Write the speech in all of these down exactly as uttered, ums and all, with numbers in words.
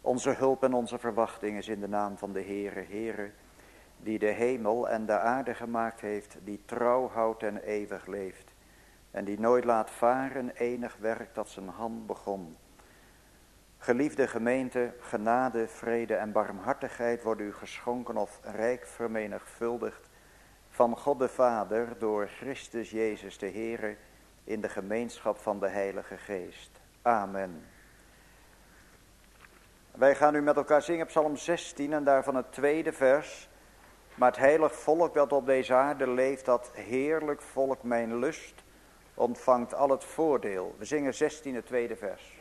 Onze hulp en onze verwachting is in de naam van de Heere, Heere, die de hemel en de aarde gemaakt heeft, die trouw houdt en eeuwig leeft, en die nooit laat varen enig werk dat zijn hand begon. Geliefde gemeente, genade, vrede en barmhartigheid worden u geschonken of rijk vermenigvuldigd van God de Vader door Christus Jezus de Heere in de gemeenschap van de Heilige Geest. Amen. Wij gaan nu met elkaar zingen Psalm zestien en daarvan het tweede vers. Maar het heilig volk dat op deze aarde leeft, dat heerlijk volk mijn lust, ontvangt al het voordeel. We zingen zestien het tweede vers.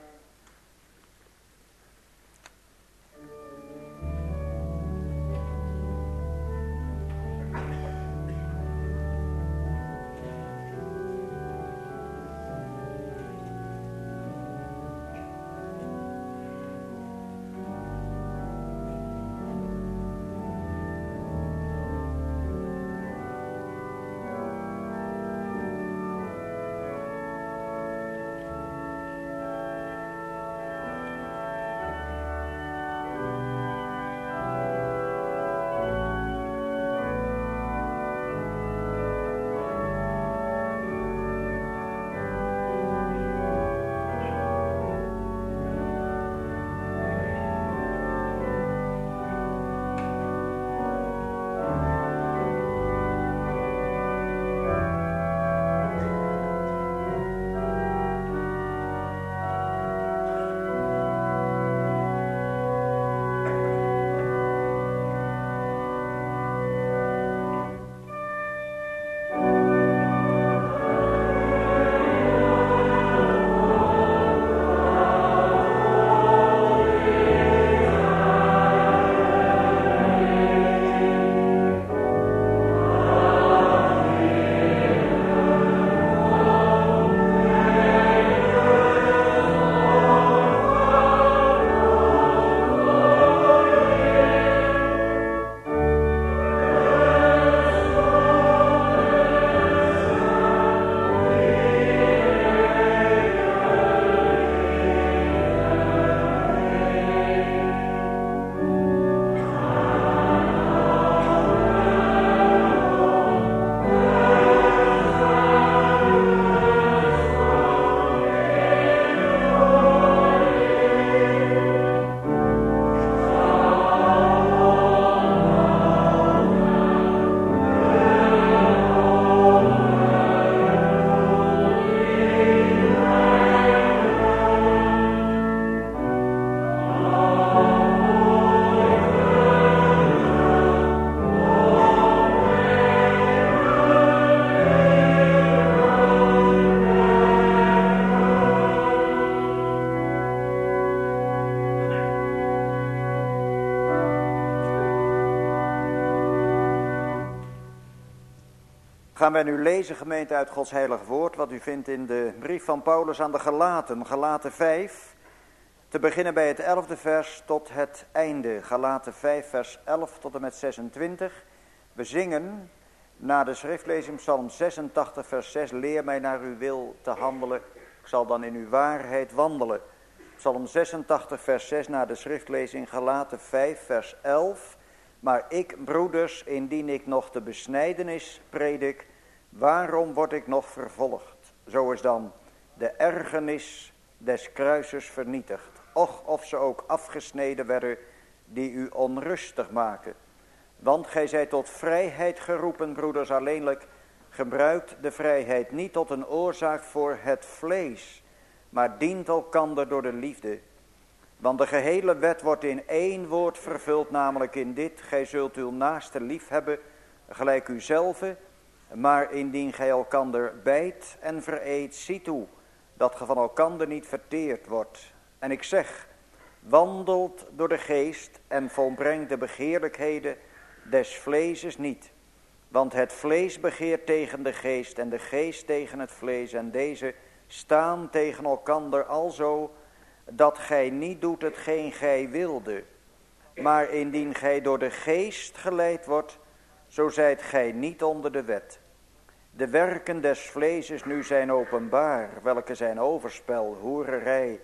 Gaan wij nu lezen, gemeente, uit Gods heilig woord, wat u vindt in de brief van Paulus aan de Galaten, Galaten vijf, te beginnen bij het elfde vers tot het einde, Galaten vijf vers elf tot en met zesentwintig. We zingen na de schriftlezing Psalm zesentachtig vers zes, leer mij naar uw wil te handelen, ik zal dan in uw waarheid wandelen. Psalm zesentachtig vers zes na de schriftlezing Galaten vijf vers elf. Maar ik, broeders, indien ik nog de besnijdenis predik, waarom word ik nog vervolgd? Zo is dan de ergernis des kruises vernietigd. Och, of ze ook afgesneden werden die u onrustig maken. Want gij zijt tot vrijheid geroepen, broeders, alleenlijk gebruikt de vrijheid niet tot een oorzaak voor het vlees, maar dient elkander door de liefde. Want de gehele wet wordt in één woord vervuld, namelijk in dit: gij zult uw naaste lief hebben, gelijk uzelve. Maar indien gij elkander bijt en vereet, zie toe dat ge van elkander niet verteerd wordt. En ik zeg, wandelt door de geest en volbrengt de begeerlijkheden des vleeses niet. Want het vlees begeert tegen de geest en de geest tegen het vlees, en deze staan tegen elkander alzo, dat gij niet doet hetgeen gij wilde. Maar indien gij door de geest geleid wordt, zo zijt gij niet onder de wet. De werken des vleeses nu zijn openbaar, welke zijn overspel, hoererij,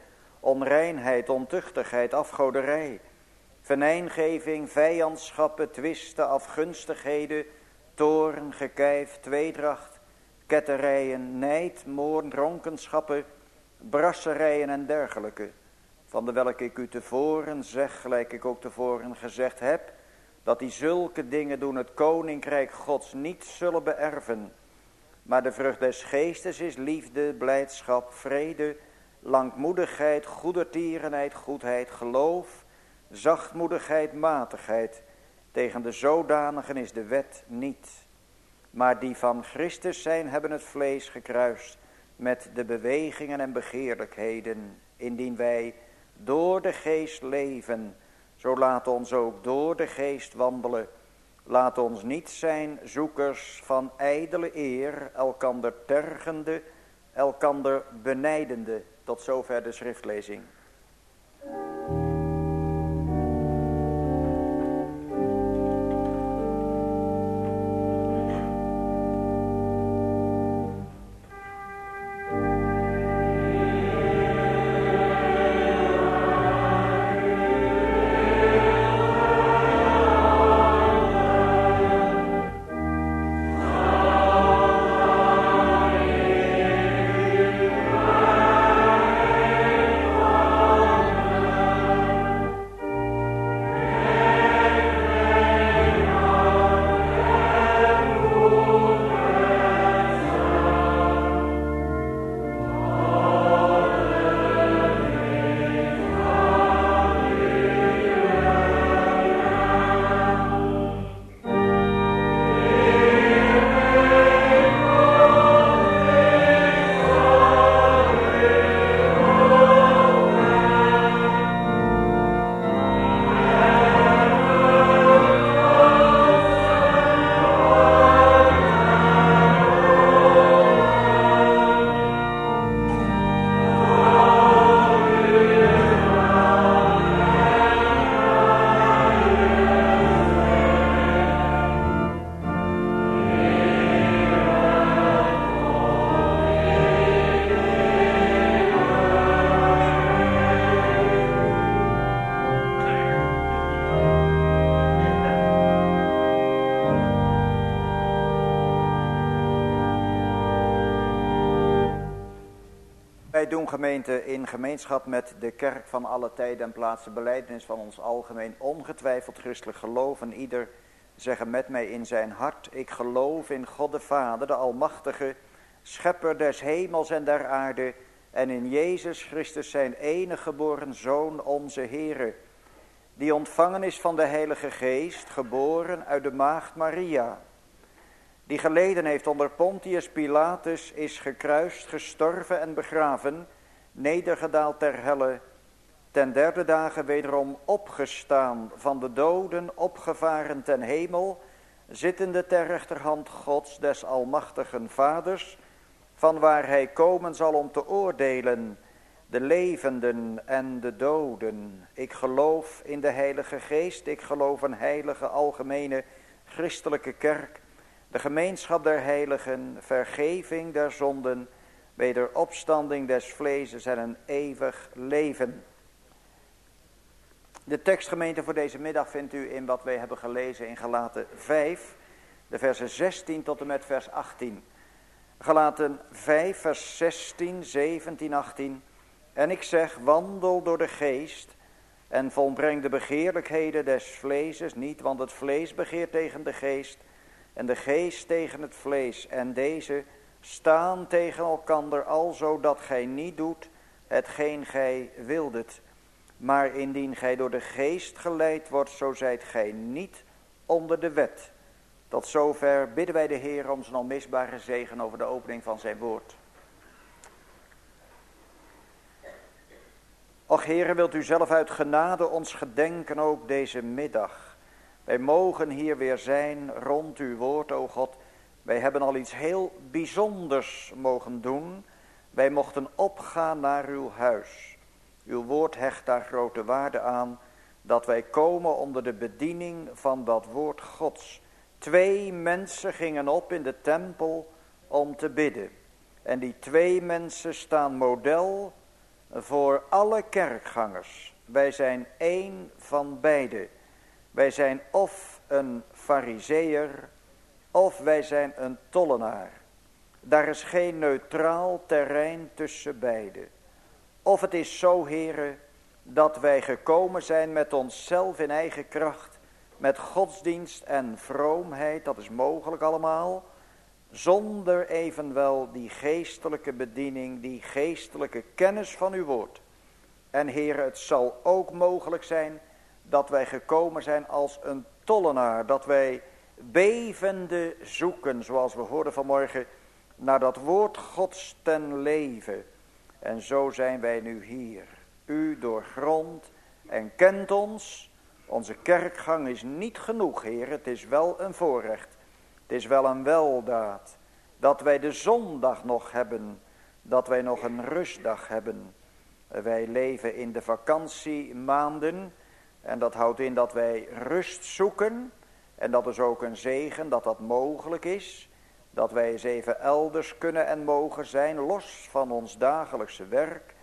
onreinheid, ontuchtigheid, afgoderij, venijngeving, vijandschappen, twisten, afgunstigheden, toorn, gekijf, tweedracht, ketterijen, nijd, moord, dronkenschappen, brasserijen en dergelijke, van de welke ik u tevoren zeg, gelijk ik ook tevoren gezegd heb, dat die zulke dingen doen het koninkrijk Gods niet zullen beërven. Maar de vrucht des geestes is liefde, blijdschap, vrede, langmoedigheid, goedertierenheid, goedheid, geloof, zachtmoedigheid, matigheid. Tegen de zodanigen is de wet niet. Maar die van Christus zijn, hebben het vlees gekruist met de bewegingen en begeerlijkheden. Indien wij door de geest leven, zo laat ons ook door de geest wandelen. Laat ons niet zijn zoekers van ijdele eer, elkander tergende, elkander benijdende. Tot zover de schriftlezing. Wij doen gemeente in gemeenschap met de kerk van alle tijden en plaatsen belijdenis van ons algemeen ongetwijfeld christelijk geloof. En ieder zeggen met mij in zijn hart: ik geloof in God de Vader, de Almachtige, schepper des hemels en der aarde, en in Jezus Christus zijn enige geboren Zoon, onze Heere, die ontvangen is van de Heilige Geest, geboren uit de maagd Maria, die geleden heeft onder Pontius Pilatus, is gekruist, gestorven en begraven, nedergedaald ter helle, ten derde dagen wederom opgestaan, van de doden opgevaren ten hemel, zittende ter rechterhand Gods des almachtigen Vaders, van waar hij komen zal om te oordelen de levenden en de doden. Ik geloof in de Heilige Geest, ik geloof een heilige algemene christelijke kerk, de gemeenschap der heiligen, vergeving der zonden, wederopstanding des vleeses en een eeuwig leven. De tekstgemeente voor deze middag vindt u in wat wij hebben gelezen in Galaten vijf, de versen zestien tot en met vers achttien. Galaten vijf, vers zestien, zeventien, achttien. En ik zeg, wandel door de geest en volbreng de begeerlijkheden des vleeses niet, want het vlees begeert tegen de geest en de geest tegen het vlees. En deze staan tegen elkander, alzo dat gij niet doet hetgeen gij wildet. Maar indien gij door de geest geleid wordt, zo zijt gij niet onder de wet. Tot zover bidden wij de Heer om zijn onmisbare zegen over de opening van zijn woord. Och Heere, wilt u zelf uit genade ons gedenken ook deze middag. Wij mogen hier weer zijn rond uw woord, o God. Wij hebben al iets heel bijzonders mogen doen. Wij mochten opgaan naar uw huis. Uw woord hecht daar grote waarde aan, dat wij komen onder de bediening van dat woord Gods. Twee mensen gingen op in de tempel om te bidden. En die twee mensen staan model voor alle kerkgangers. Wij zijn één van beide. Wij zijn of een farizeeër of wij zijn een tollenaar. Daar is geen neutraal terrein tussen beide. Of het is zo, Heere, dat wij gekomen zijn met onszelf in eigen kracht, met godsdienst en vroomheid, dat is mogelijk allemaal, zonder evenwel die geestelijke bediening, die geestelijke kennis van uw woord. En Heere, het zal ook mogelijk zijn dat wij gekomen zijn als een tollenaar, dat wij bevende zoeken, zoals we hoorden vanmorgen, naar dat woord Gods ten leven. En zo zijn wij nu hier. U doorgrondt en kent ons. Onze kerkgang is niet genoeg, Heer. Het is wel een voorrecht. Het is wel een weldaad. Dat wij de zondag nog hebben. Dat wij nog een rustdag hebben. Wij leven in de vakantiemaanden. En dat houdt in dat wij rust zoeken. En dat is ook een zegen dat dat mogelijk is. Dat wij eens even elders kunnen en mogen zijn, los van ons dagelijkse werk.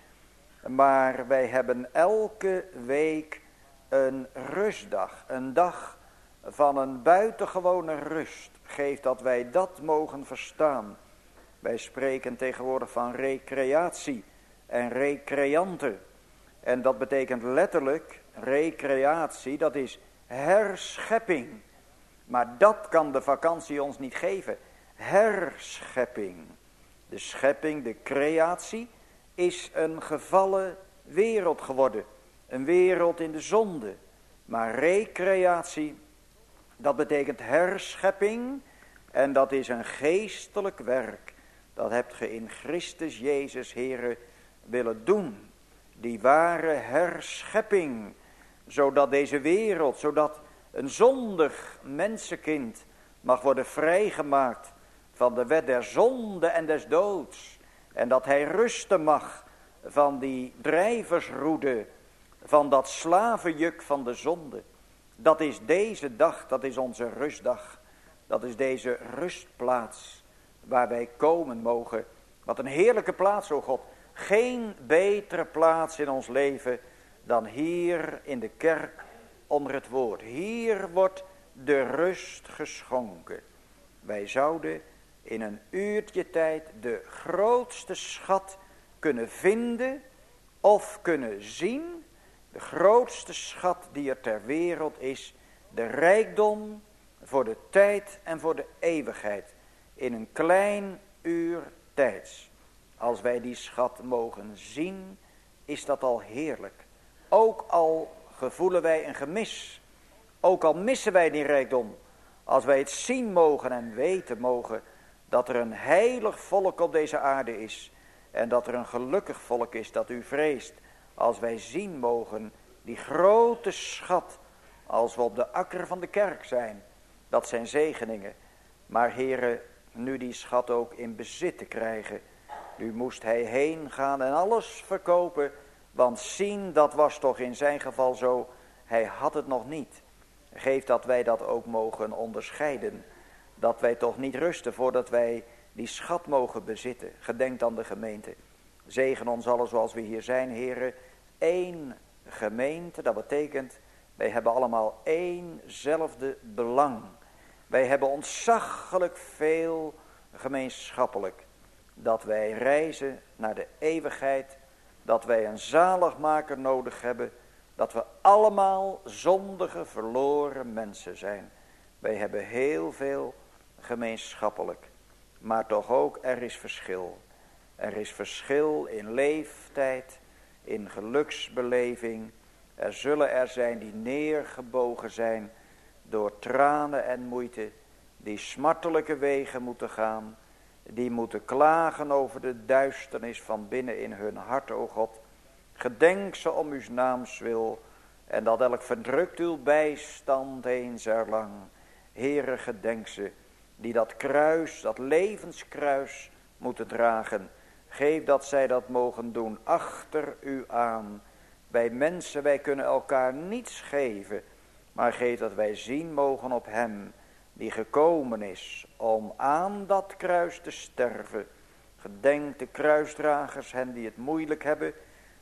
Maar wij hebben elke week een rustdag. Een dag van een buitengewone rust. Geef dat wij dat mogen verstaan. Wij spreken tegenwoordig van recreatie en recreanten. En dat betekent letterlijk, recreatie, dat is herschepping. Maar dat kan de vakantie ons niet geven. Herschepping. De schepping, de creatie, is een gevallen wereld geworden. Een wereld in de zonde. Maar recreatie, dat betekent herschepping. En dat is een geestelijk werk. Dat hebt ge in Christus Jezus, Heere, willen doen. Die ware herschepping. Zodat deze wereld, zodat een zondig mensenkind mag worden vrijgemaakt van de wet der zonde en des doods. En dat hij rusten mag van die drijversroede, van dat slavenjuk van de zonde. Dat is deze dag, dat is onze rustdag. Dat is deze rustplaats waar wij komen mogen. Wat een heerlijke plaats, o God. Geen betere plaats in ons leven dan hier in de kerk onder het woord. Hier wordt de rust geschonken. Wij zouden in een uurtje tijd de grootste schat kunnen vinden of kunnen zien. De grootste schat die er ter wereld is. De rijkdom voor de tijd en voor de eeuwigheid. In een klein uur tijds. Als wij die schat mogen zien, is dat al heerlijk. Ook al gevoelen wij een gemis. Ook al missen wij die rijkdom. Als wij het zien mogen en weten mogen dat er een heilig volk op deze aarde is. En dat er een gelukkig volk is dat u vreest. Als wij zien mogen die grote schat. Als we op de akker van de kerk zijn. Dat zijn zegeningen. Maar Heere, nu die schat ook in bezit te krijgen. Nu moest hij heen gaan en alles verkopen. Want zien, dat was toch in zijn geval zo. Hij had het nog niet. Geef dat wij dat ook mogen onderscheiden. Dat wij toch niet rusten voordat wij die schat mogen bezitten. Gedenk aan de gemeente. Zegen ons allen zoals we hier zijn, heren. Eén gemeente, dat betekent, wij hebben allemaal éénzelfde belang. Wij hebben ontzaglijk veel gemeenschappelijk. Dat wij reizen naar de eeuwigheid. Dat wij een zaligmaker nodig hebben. Dat we allemaal zondige, verloren mensen zijn. Wij hebben heel veel gemeenschappelijk. Maar toch ook, er is verschil. Er is verschil in leeftijd, in geluksbeleving. Er zullen er zijn die neergebogen zijn door tranen en moeite. Die smartelijke wegen moeten gaan. Die moeten klagen over de duisternis van binnen in hun hart, o God. Gedenk ze om uw naams wil. En dat elk verdrukt uw bijstand eens erlang. Heere, gedenk ze. Die dat kruis, dat levenskruis moeten dragen. Geef dat zij dat mogen doen achter u aan. Wij mensen, wij kunnen elkaar niets geven. Maar geef dat wij zien mogen op hem die gekomen is om aan dat kruis te sterven. Gedenk de kruisdragers, hen die het moeilijk hebben.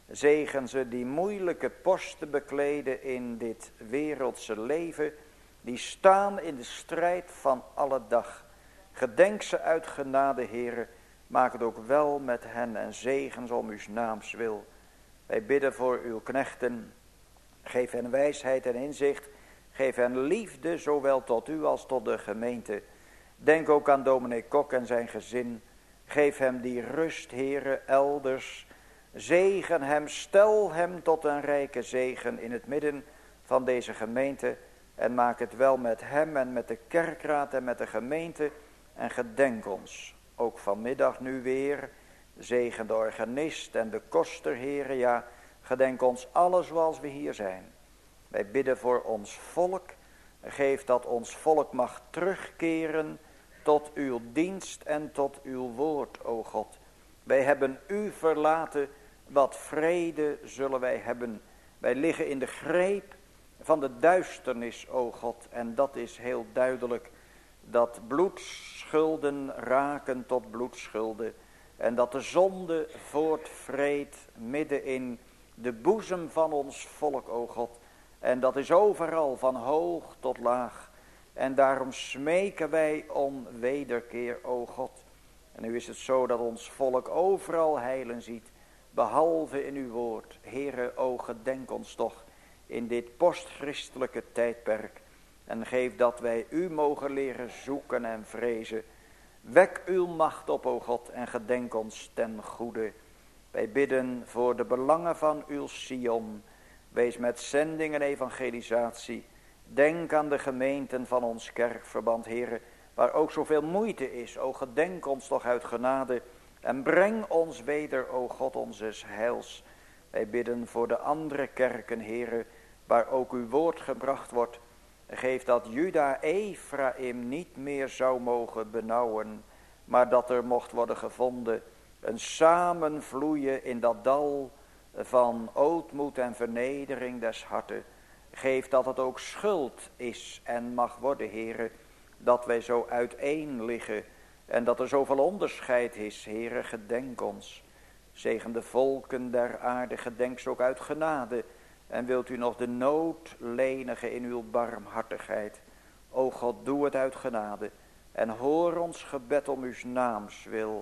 Zegen ze die moeilijke posten bekleden in dit wereldse leven. Die staan in de strijd van alle dag. Gedenk ze uit genade, Heere. Maak het ook wel met hen en zegen ze om uw naams wil. Wij bidden voor uw knechten. Geef hen wijsheid en inzicht. Geef hen liefde, zowel tot u als tot de gemeente. Denk ook aan dominee Kok en zijn gezin. Geef hem die rust, Heere, elders. Zegen hem, stel hem tot een rijke zegen in het midden van deze gemeente. En maak het wel met hem en met de kerkraad en met de gemeente. En gedenk ons, ook vanmiddag nu weer. Zegen de organist en de koster, Heere, ja. Gedenk ons alles zoals we hier zijn. Wij bidden voor ons volk. Geef dat ons volk mag terugkeren tot uw dienst en tot uw woord, o God. Wij hebben u verlaten, wat vrede zullen wij hebben. Wij liggen in de greep van de duisternis, o God. En dat is heel duidelijk, dat bloedschulden raken tot bloedschulden. En dat de zonde voortvreedt midden in de boezem van ons volk, o God. En dat is overal, van hoog tot laag. En daarom smeken wij om wederkeer, o God. En nu is het zo dat ons volk overal heilen ziet, behalve in uw woord. Heere, o gedenk ons toch in dit postchristelijke tijdperk. En geef dat wij u mogen leren zoeken en vrezen. Wek uw macht op, o God, en gedenk ons ten goede. Wij bidden voor de belangen van uw Sion. Wees met zending en evangelisatie. Denk aan de gemeenten van ons kerkverband, Heere, waar ook zoveel moeite is. O gedenk ons toch uit genade en breng ons weder, o God, onzes heils. Wij bidden voor de andere kerken, Heere, waar ook uw woord gebracht wordt. Geef dat Juda Ephraim niet meer zou mogen benauwen, maar dat er mocht worden gevonden een samenvloeien in dat dal van ootmoed en vernedering des harten. Geef dat het ook schuld is en mag worden, Heere, dat wij zo uiteen liggen en dat er zoveel onderscheid is, Heere, gedenk ons. Zegen de volken der aarde, gedenk ze ook uit genade. En wilt u nog de nood lenigen in uw barmhartigheid. O God, doe het uit genade. En hoor ons gebed om uw naams wil.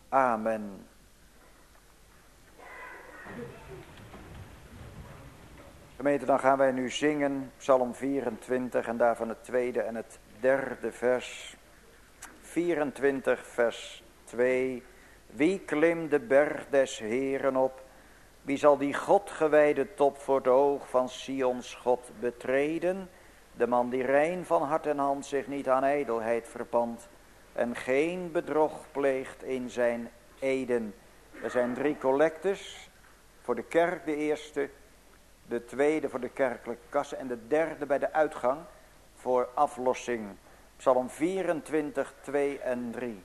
Amen. Gemeente, dan gaan wij nu zingen Psalm vierentwintig en daarvan het tweede en het derde vers. vierentwintig vers twee. Wie klimt de berg des Heeren op? Wie zal die Godgewijde top voor het oog van Sions God betreden? De man die rein van hart en hand zich niet aan ijdelheid verpand en geen bedrog pleegt in zijn eden. Er zijn drie collectes, voor de kerk de eerste, de tweede voor de kerkelijke kassen en de derde bij de uitgang voor aflossing. Psalm vierentwintig, twee en drie.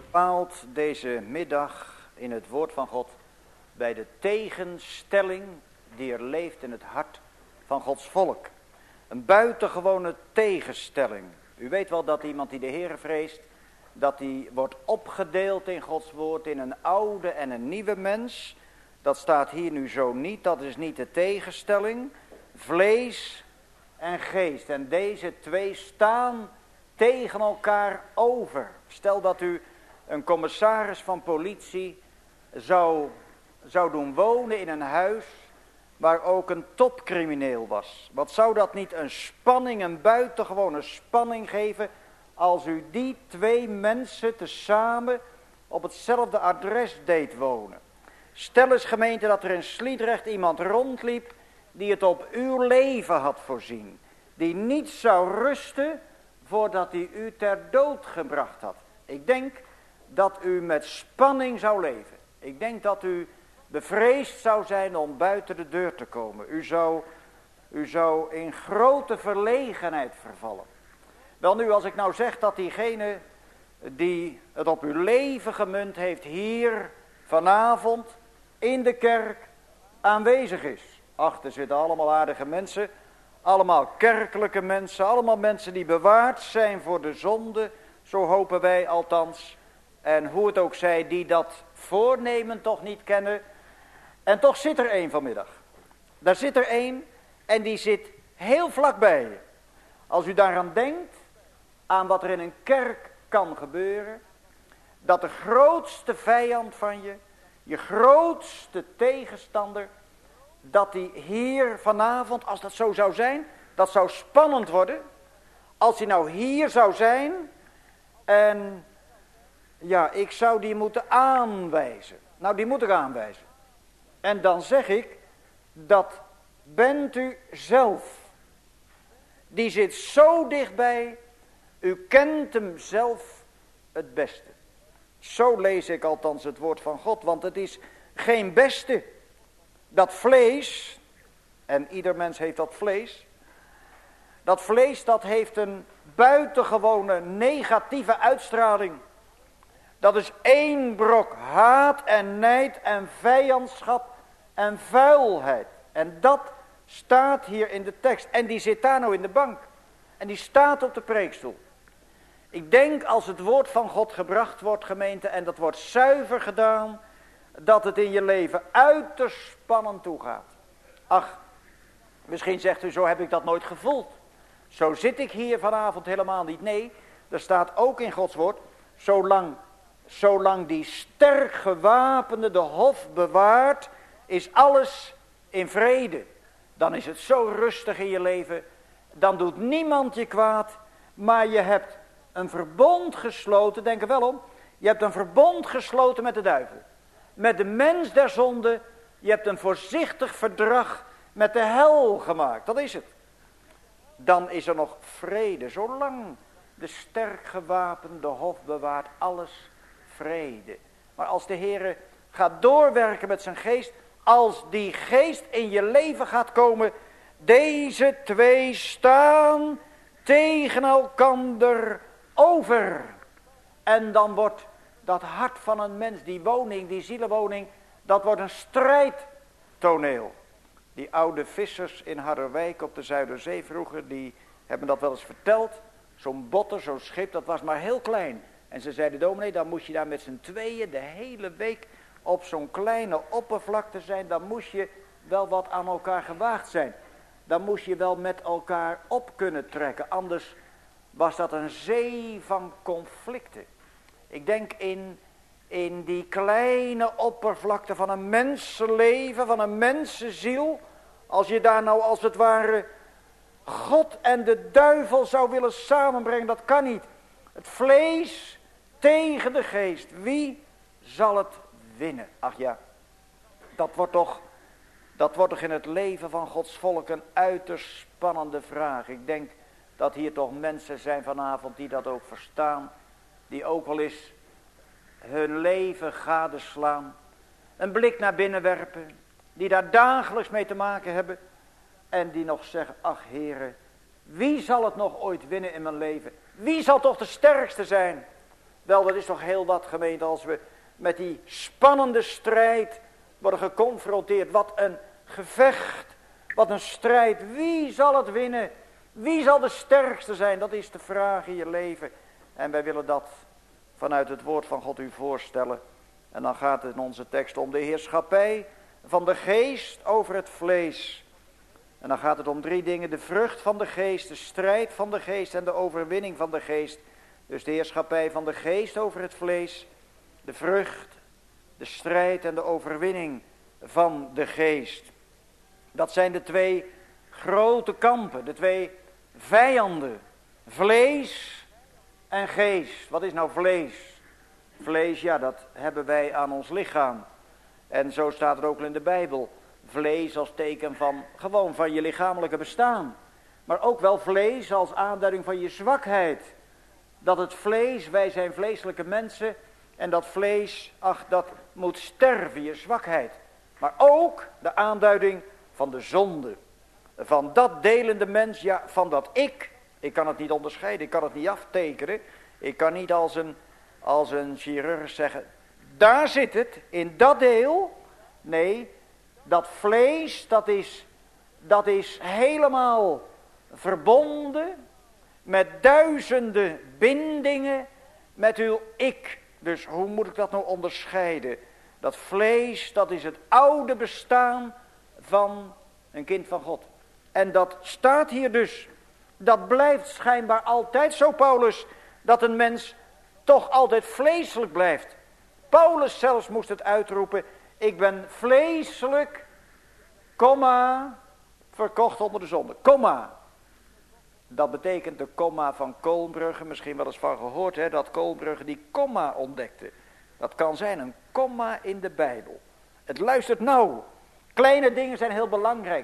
bepaald deze middag in het woord van God bij de tegenstelling die er leeft in het hart van Gods volk. Een buitengewone tegenstelling. U weet wel dat iemand die de Heere vreest, dat die wordt opgedeeld in Gods woord in een oude en een nieuwe mens. Dat staat hier nu zo niet, dat is niet de tegenstelling. Vlees en geest. En deze twee staan tegen elkaar over. Stel dat u een commissaris van politie zou, zou doen wonen in een huis waar ook een topcrimineel was. Wat zou dat niet een spanning, een buitengewone spanning geven als u die twee mensen tezamen op hetzelfde adres deed wonen. Stel eens gemeente dat er in Sliedrecht iemand rondliep die het op uw leven had voorzien. Die niet zou rusten voordat hij u ter dood gebracht had. Ik denk dat u met spanning zou leven. Ik denk dat u bevreesd zou zijn om buiten de deur te komen. U zou, u zou in grote verlegenheid vervallen. Wel nu, als ik nou zeg dat diegene die het op uw leven gemunt heeft hier vanavond in de kerk aanwezig is. Ach, er zitten allemaal aardige mensen, allemaal kerkelijke mensen, allemaal mensen die bewaard zijn voor de zonde, zo hopen wij althans. En hoe het ook zij, die dat voornemen toch niet kennen. En toch zit er één vanmiddag. Daar zit er één en die zit heel vlakbij je. Als u daaraan denkt, aan wat er in een kerk kan gebeuren, dat de grootste vijand van je, je grootste tegenstander, dat die hier vanavond, als dat zo zou zijn, dat zou spannend worden. Als hij nou hier zou zijn en ja, ik zou die moeten aanwijzen. Nou, die moet ik aanwijzen. En dan zeg ik, dat bent u zelf. Die zit zo dichtbij, u kent hem zelf het beste. Zo lees ik althans het woord van God, want het is geen beste. Dat vlees, en ieder mens heeft dat vlees, dat vlees dat heeft een buitengewone negatieve uitstraling. Dat is één brok haat en nijd en vijandschap en vuilheid. En dat staat hier in de tekst. En die zit daar nou in de bank. En die staat op de preekstoel. Ik denk als het woord van God gebracht wordt, gemeente, en dat wordt zuiver gedaan, dat het in je leven uiterst spannend toegaat. Ach, misschien zegt u, zo heb ik dat nooit gevoeld. Zo zit ik hier vanavond helemaal niet. Nee, er staat ook in Gods woord, zolang, zolang die sterk gewapende de hof bewaart, is alles in vrede. Dan is het zo rustig in je leven, dan doet niemand je kwaad, maar je hebt een verbond gesloten, denk er wel om, je hebt een verbond gesloten met de duivel. Met de mens der zonde, je hebt een voorzichtig verdrag met de hel gemaakt, dat is het. Dan is er nog vrede, zolang de sterk gewapende hof bewaart, alles vrede. Maar als de Heere gaat doorwerken met zijn geest, als die geest in je leven gaat komen, deze twee staan tegen elkander over. En dan wordt dat hart van een mens, die woning, die zielenwoning, dat wordt een strijdtoneel. Die oude vissers in Harderwijk op de Zuiderzee vroeger, die hebben dat wel eens verteld. Zo'n botter, zo'n schip, dat was maar heel klein. En ze zeiden, dominee, dan moest je daar met z'n tweeën de hele week op zo'n kleine oppervlakte zijn. Dan moest je wel wat aan elkaar gewaagd zijn. Dan moest je wel met elkaar op kunnen trekken. Anders was dat een zee van conflicten. Ik denk in, in die kleine oppervlakte van een mensenleven, van een mensenziel. Als je daar nou als het ware God en de duivel zou willen samenbrengen, dat kan niet. Het vlees tegen de geest. Wie zal het winnen? Ach ja, dat wordt toch, dat wordt toch in het leven van Gods volk een uiterst spannende vraag. Ik denk dat hier toch mensen zijn vanavond die dat ook verstaan. Die ook wel eens hun leven gadeslaan. Een blik naar binnen werpen. Die daar dagelijks mee te maken hebben. En die nog zeggen, ach Heere, wie zal het nog ooit winnen in mijn leven? Wie zal toch de sterkste zijn? Wel, dat is toch heel wat, gemeente, als we met die spannende strijd worden geconfronteerd. Wat een gevecht, wat een strijd. Wie zal het winnen? Wie zal de sterkste zijn? Dat is de vraag in je leven. En wij willen dat vanuit het woord van God u voorstellen. En dan gaat het in onze tekst om de heerschappij van de geest over het vlees. En dan gaat het om drie dingen. De vrucht van de geest, de strijd van de geest en de overwinning van de geest. Dus de heerschappij van de geest over het vlees. De vrucht, de strijd en de overwinning van de geest. Dat zijn de twee grote kampen, de twee vijanden. Vlees en geest. Wat is nou vlees? Vlees, ja, dat hebben wij aan ons lichaam. En zo staat het ook in de Bijbel. Vlees als teken van, gewoon van je lichamelijke bestaan. Maar ook wel vlees als aanduiding van je zwakheid. Dat het vlees, wij zijn vleeselijke mensen. En dat vlees, ach, dat moet sterven, je zwakheid. Maar ook de aanduiding van de zonde. Van dat delende mens, ja, van dat ik. Ik kan het niet onderscheiden, ik kan het niet aftekenen. Ik kan niet als een, als een chirurg zeggen, daar zit het, in dat deel. Nee, dat vlees, dat is, dat is helemaal verbonden met duizenden bindingen met uw ik. Dus hoe moet ik dat nou onderscheiden? Dat vlees, dat is het oude bestaan van een kind van God. En dat staat hier dus. Dat blijft schijnbaar altijd zo, Paulus, dat een mens toch altijd vleeselijk blijft. Paulus zelfs moest het uitroepen. Ik ben vleeselijk, komma, verkocht onder de zonde. Komma. Dat betekent de komma van Koolbrugge, misschien wel eens van gehoord, hè, dat Koolbrugge die komma ontdekte. Dat kan zijn een komma in de Bijbel. Het luistert nauw. Kleine dingen zijn heel belangrijk.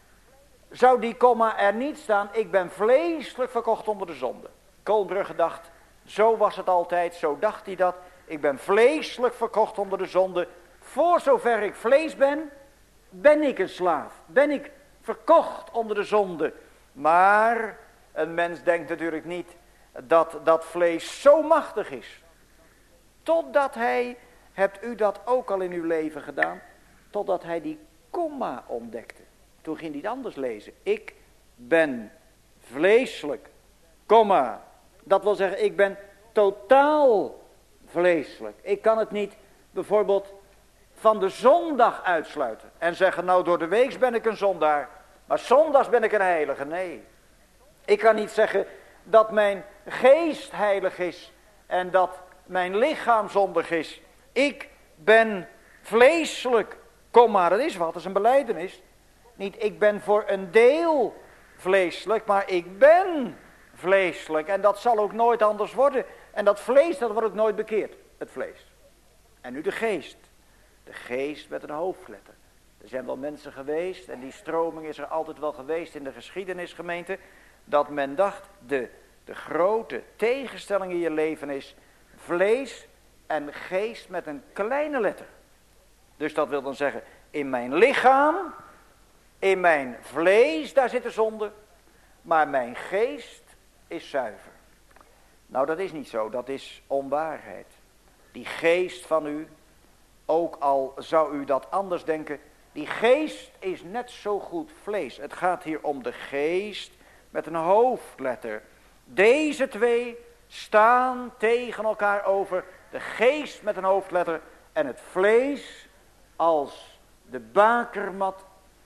Zou die komma er niet staan, ik ben vleeselijk verkocht onder de zonde. Koolbrugge dacht, zo was het altijd, zo dacht hij dat. Ik ben vleeselijk verkocht onder de zonde. Voor zover ik vlees ben, ben ik een slaaf. Ben ik verkocht onder de zonde. Maar een mens denkt natuurlijk niet dat dat vlees zo machtig is. Totdat hij, hebt u dat ook al in uw leven gedaan, totdat hij die komma ontdekte. Toen ging hij het anders lezen. Ik ben vleeselijk, komma. Dat wil zeggen, ik ben totaal vleeselijk. Ik kan het niet bijvoorbeeld van de zondag uitsluiten. En zeggen, nou door de week ben ik een zondaar. Maar zondags ben ik een heilige. Nee. Ik kan niet zeggen dat mijn geest heilig is. En dat mijn lichaam zondig is. Ik ben vleeselijk, komma. Dat is wat, dat is een belijdenis. Niet ik ben voor een deel vleeselijk, maar ik ben vleeselijk. En dat zal ook nooit anders worden. En dat vlees, dat wordt ook nooit bekeerd. Het vlees. En nu de geest. De geest met een hoofdletter. Er zijn wel mensen geweest, en die stroming is er altijd wel geweest in de geschiedenisgemeente, dat men dacht, de, de grote tegenstelling in je leven is vlees en geest met een kleine letter. Dus dat wil dan zeggen, in mijn lichaam, in mijn vlees, daar zit de zonde, maar mijn geest is zuiver. Nou, dat is niet zo, dat is onwaarheid. Die geest van u, ook al zou u dat anders denken, die geest is net zo goed vlees. Het gaat hier om de geest met een hoofdletter. Deze twee staan tegen elkaar over. De geest met een hoofdletter en het vlees als de bakermat,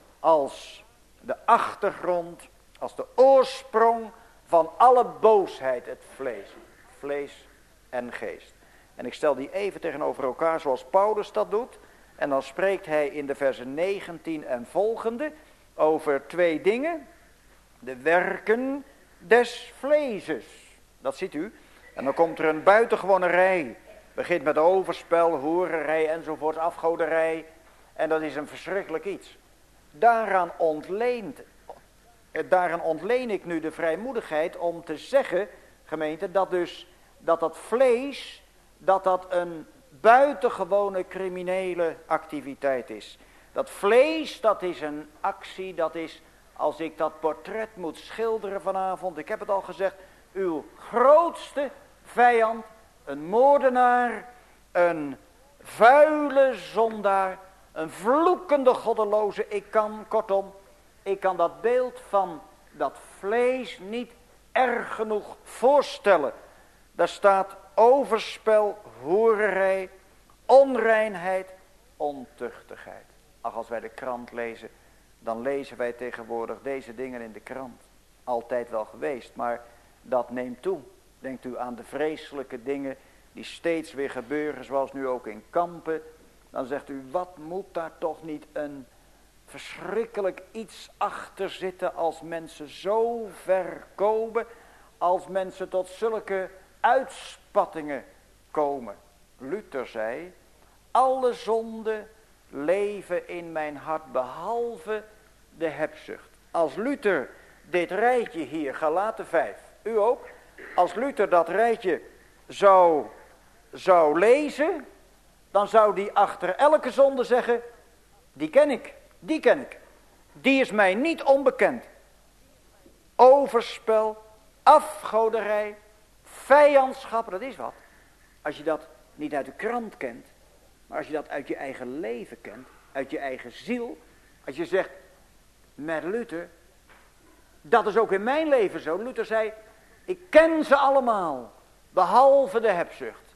als de achtergrond, als de oorsprong van alle boosheid, het vlees. Vlees en geest. En ik stel die even tegenover elkaar zoals Paulus dat doet. En dan spreekt hij in de versen negentien en volgende over twee dingen. De werken des vleeses. Dat ziet u. En dan komt er een buitengewone rij. Begint met overspel, hoererij enzovoort, afgoderij. En dat is een verschrikkelijk iets. Daaraan ontleent, daaraan ontleen ik nu de vrijmoedigheid om te zeggen, gemeente, dat dus dat dat vlees, dat dat een buitengewone criminele activiteit is. Dat vlees, dat is een actie, dat is, als ik dat portret moet schilderen vanavond, ik heb het al gezegd, uw grootste vijand, een moordenaar, een vuile zondaar, een vloekende goddeloze. Ik kan, kortom, ik kan dat beeld van dat vlees niet erg genoeg voorstellen. Daar staat overspel, hoererij, onreinheid, ontuchtigheid. Ach, als wij de krant lezen, dan lezen wij tegenwoordig deze dingen in de krant. Altijd wel geweest, maar dat neemt toe. Denkt u aan de vreselijke dingen die steeds weer gebeuren, zoals nu ook in Kampen. Dan zegt u, wat moet daar toch niet een verschrikkelijk iets achter zitten als mensen zo ver komen, als mensen tot zulke uitspattingen komen. Luther zei, alle zonden leven in mijn hart behalve de hebzucht. Als Luther dit rijtje hier, Galaten vijf, u ook, als Luther dat rijtje zou, zou lezen, dan zou die achter elke zonde zeggen, die ken ik, die ken ik. Die is mij niet onbekend. Overspel, afgoderij, vijandschap, dat is wat. Als je dat niet uit de krant kent, maar als je dat uit je eigen leven kent, uit je eigen ziel. Als je zegt, met Luther, dat is ook in mijn leven zo. Luther zei, ik ken ze allemaal, behalve de hebzucht.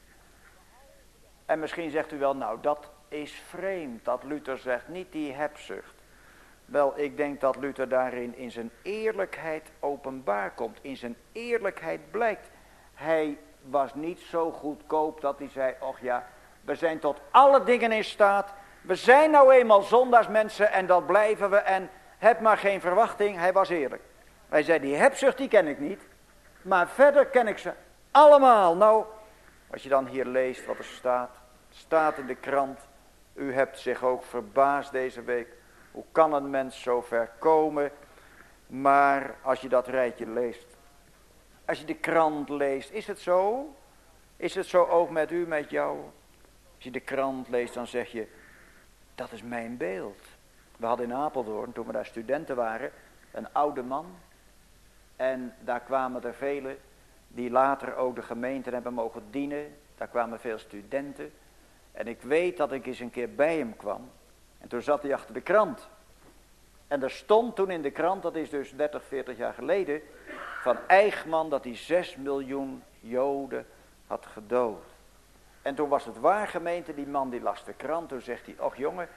En misschien zegt u wel, nou dat is vreemd dat Luther zegt, niet die hebzucht. Wel, ik denk dat Luther daarin in zijn eerlijkheid openbaar komt. In zijn eerlijkheid blijkt. Hij was niet zo goedkoop dat hij zei, och ja, we zijn tot alle dingen in staat. We zijn nou eenmaal zondagsmensen en dat blijven we en heb maar geen verwachting. Hij was eerlijk. Hij zei, die hebzucht die ken ik niet, maar verder ken ik ze allemaal. Nou, als je dan hier leest wat er staat, staat in de krant. U hebt zich ook verbaasd deze week. Hoe kan een mens zo ver komen? Maar als je dat rijtje leest, als je de krant leest, is het zo? Is het zo ook met u, met jou? Als je de krant leest, dan zeg je, dat is mijn beeld. We hadden in Apeldoorn, toen we daar studenten waren, een oude man. En daar kwamen er velen die later ook de gemeente hebben mogen dienen. Daar kwamen veel studenten. En ik weet dat ik eens een keer bij hem kwam. En toen zat hij achter de krant. En er stond toen in de krant, dat is dus dertig, veertig jaar geleden, van Eichmann dat hij zes miljoen Joden had gedood. En toen was het waar, gemeente, die man die las de krant. Toen zegt hij, och jongen,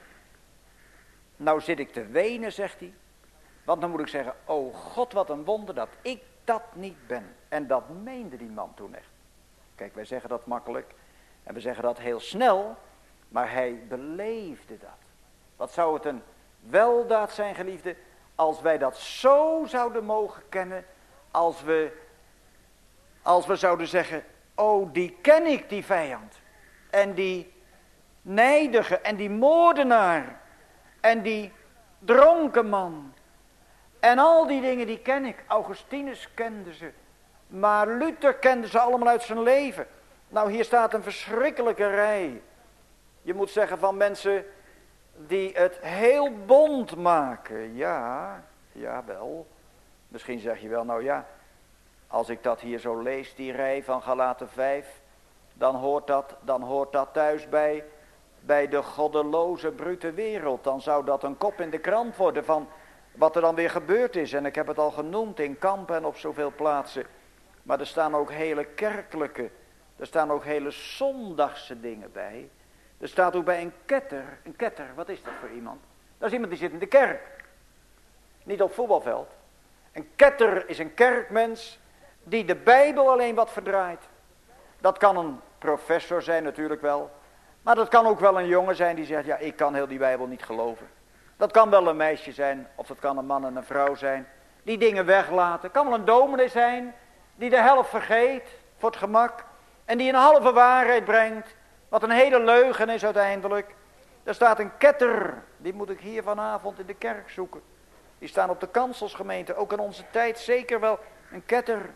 nou zit ik te wenen, zegt hij. Want dan moet ik zeggen, oh God, wat een wonder dat ik dat niet ben. En dat meende die man toen echt. Kijk, wij zeggen dat makkelijk. En we zeggen dat heel snel. Maar hij beleefde dat. Wat zou het een weldaad zijn, geliefde, als wij dat zo zouden mogen kennen. Als we, als we zouden zeggen, oh die ken ik, die vijand. En die nijdige en die moordenaar. En die dronken man. En al die dingen die ken ik. Augustinus kende ze. Maar Luther kende ze allemaal uit zijn leven. Nou, hier staat een verschrikkelijke rij. Je moet zeggen van mensen die het heel bond maken. Ja, jawel. Misschien zeg je wel, nou ja, als ik dat hier zo lees, die rij van Galaten vijf, dan hoort dat, dan hoort dat thuis bij, bij de goddeloze, brute wereld. Dan zou dat een kop in de krant worden van wat er dan weer gebeurd is. En ik heb het al genoemd in Kampen en op zoveel plaatsen. Maar er staan ook hele kerkelijke, er staan ook hele zondagse dingen bij. Er staat ook bij een ketter, een ketter, wat is dat voor iemand? Dat is iemand die zit in de kerk. Niet op het voetbalveld. Een ketter is een kerkmens die de Bijbel alleen wat verdraait. Dat kan een professor zijn natuurlijk wel. Maar dat kan ook wel een jongen zijn die zegt, ja, ik kan heel die Bijbel niet geloven. Dat kan wel een meisje zijn, of dat kan een man en een vrouw zijn, die dingen weglaten. Het kan wel een dominee zijn, die de helft vergeet, voor het gemak. En die een halve waarheid brengt, wat een hele leugen is uiteindelijk. Er staat een ketter, die moet ik hier vanavond in de kerk zoeken. Die staan op de kanselsgemeente, ook in onze tijd zeker wel een ketter.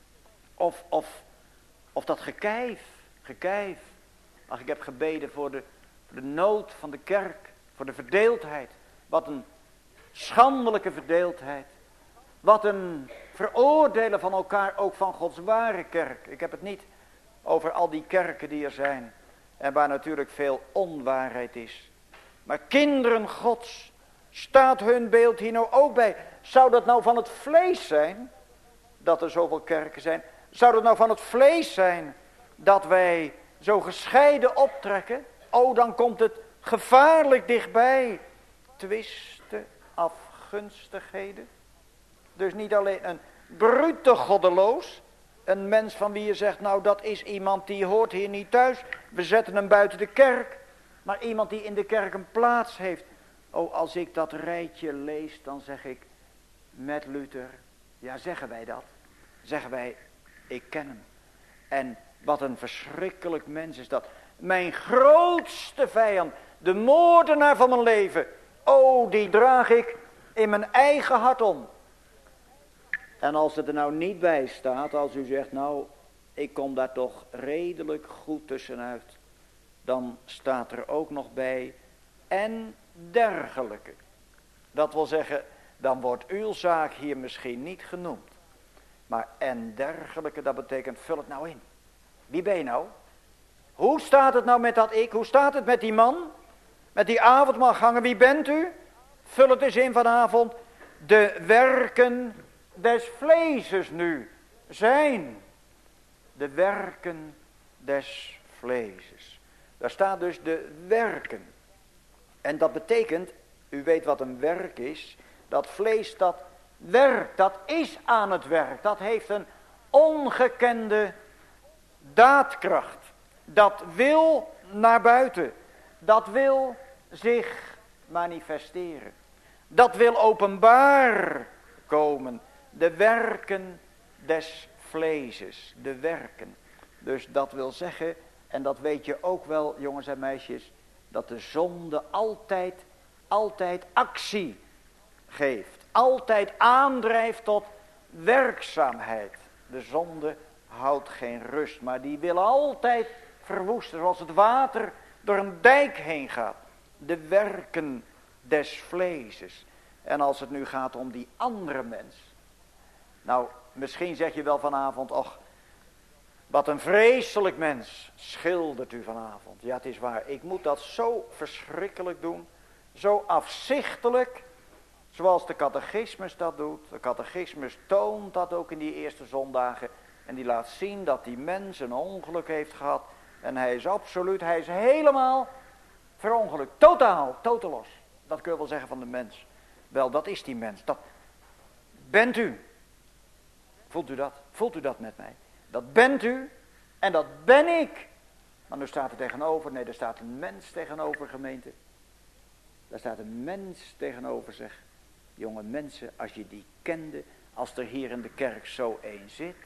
Of, of, of dat gekijf, gekijf. Ach, ik heb gebeden voor de, voor de nood van de kerk, voor de verdeeldheid. Wat een schandelijke verdeeldheid. Wat een veroordelen van elkaar, ook van Gods ware kerk. Ik heb het niet over al die kerken die er zijn. En waar natuurlijk veel onwaarheid is. Maar kinderen Gods, staat hun beeld hier nou ook bij? Zou dat nou van het vlees zijn, dat er zoveel kerken zijn? Zou dat nou van het vlees zijn, dat wij zo gescheiden optrekken? Oh, dan komt het gevaarlijk dichtbij. Twisten, afgunstigheden. Dus niet alleen een brute goddeloos, een mens van wie je zegt, nou dat is iemand die hoort hier niet thuis. We zetten hem buiten de kerk. Maar iemand die in de kerk een plaats heeft. Oh, als ik dat rijtje lees, dan zeg ik met Luther. Ja, zeggen wij dat? Zeggen wij, ik ken hem. En wat een verschrikkelijk mens is dat. Mijn grootste vijand, de moordenaar van mijn leven. Oh, die draag ik in mijn eigen hart om. En als het er nou niet bij staat, als u zegt, nou, ik kom daar toch redelijk goed tussenuit. Dan staat er ook nog bij, en dergelijke. Dat wil zeggen, dan wordt uw zaak hier misschien niet genoemd. Maar en dergelijke, dat betekent, vul het nou in. Wie ben je nou? Hoe staat het nou met dat ik? Hoe staat het met die man? Met die avondmaalganger, wie bent u? Vul het eens in vanavond. De werken des vleeses nu zijn. De werken des vleeses. Daar staat dus de werken. En dat betekent, u weet wat een werk is. Dat vlees dat werkt, dat is aan het werk. Dat heeft een ongekende daadkracht. Dat wil naar buiten. Dat wil zich manifesteren. Dat wil openbaar komen. De werken des vleeses. De werken. Dus dat wil zeggen, en dat weet je ook wel, jongens en meisjes, dat de zonde altijd, altijd actie geeft. Altijd aandrijft tot werkzaamheid. De zonde houdt geen rust, maar die wil altijd verwoesten, zoals het water door een dijk heen gaat. De werken des vleeses. En als het nu gaat om die andere mens. Nou, misschien zeg je wel vanavond, och, wat een vreselijk mens schildert u vanavond. Ja, het is waar, ik moet dat zo verschrikkelijk doen. Zo afzichtelijk, zoals de catechismus dat doet. De catechismus toont dat ook in die eerste zondagen. En die laat zien dat die mens een ongeluk heeft gehad. En hij is absoluut, hij is helemaal verongelukt. Totaal, totalos. Dat kun je wel zeggen van de mens. Wel, dat is die mens. Dat bent u. Voelt u dat? Voelt u dat met mij? Dat bent u en dat ben ik. Maar nu staat er tegenover, nee, er staat een mens tegenover, gemeente. Daar staat een mens tegenover, zeg. Jonge mensen, als je die kende, als er hier in de kerk zo één zit.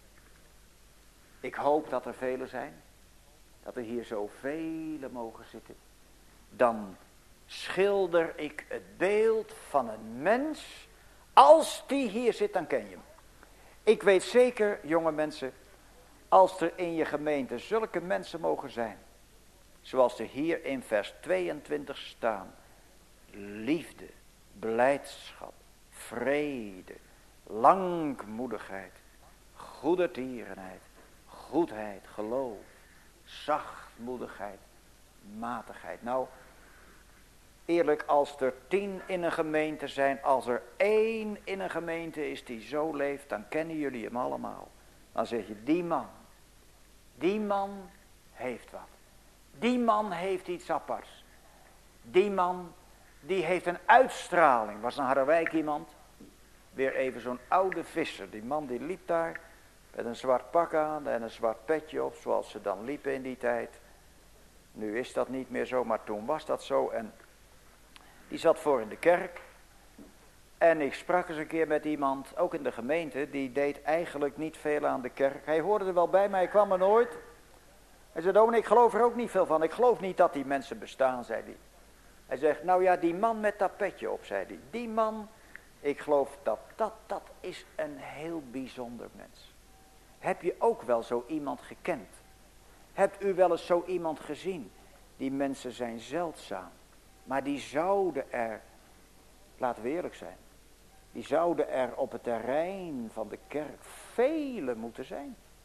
Ik hoop dat er velen zijn. Dat er hier zo velen mogen zitten. Dan schilder ik het beeld van een mens. Als die hier zit, dan ken je hem. Ik weet zeker, jonge mensen, als er in je gemeente zulke mensen mogen zijn. Zoals er hier in vers tweeëntwintig staan. Liefde, blijdschap, vrede, langmoedigheid, goedertierenheid, goedheid, geloof, zachtmoedigheid, matigheid. Nou, eerlijk, als er tien in een gemeente zijn, als er één in een gemeente is die zo leeft, dan kennen jullie hem allemaal. Dan zeg je, die man, die man heeft wat. Die man heeft iets aparts. Die man, die heeft een uitstraling. Was een Harderwijk iemand? Weer even zo'n oude visser. Die man die liep daar met een zwart pak aan en een zwart petje op, zoals ze dan liepen in die tijd. Nu is dat niet meer zo, maar toen was dat zo. En die zat voor in de kerk. En ik sprak eens een keer met iemand, ook in de gemeente, die deed eigenlijk niet veel aan de kerk. Hij hoorde er wel bij, maar hij kwam er nooit. Hij zei, oh, ik geloof er ook niet veel van. Ik geloof niet dat die mensen bestaan, zei hij. Hij zegt, nou ja, die man met dat petje op, zei hij. Die man, ik geloof dat dat, dat is een heel bijzonder mens. Heb je ook wel zo iemand gekend? Hebt u wel eens zo iemand gezien? Die mensen zijn zeldzaam. Maar die zouden er, laten we eerlijk zijn, die zouden er op het terrein van de kerk vele moeten zijn.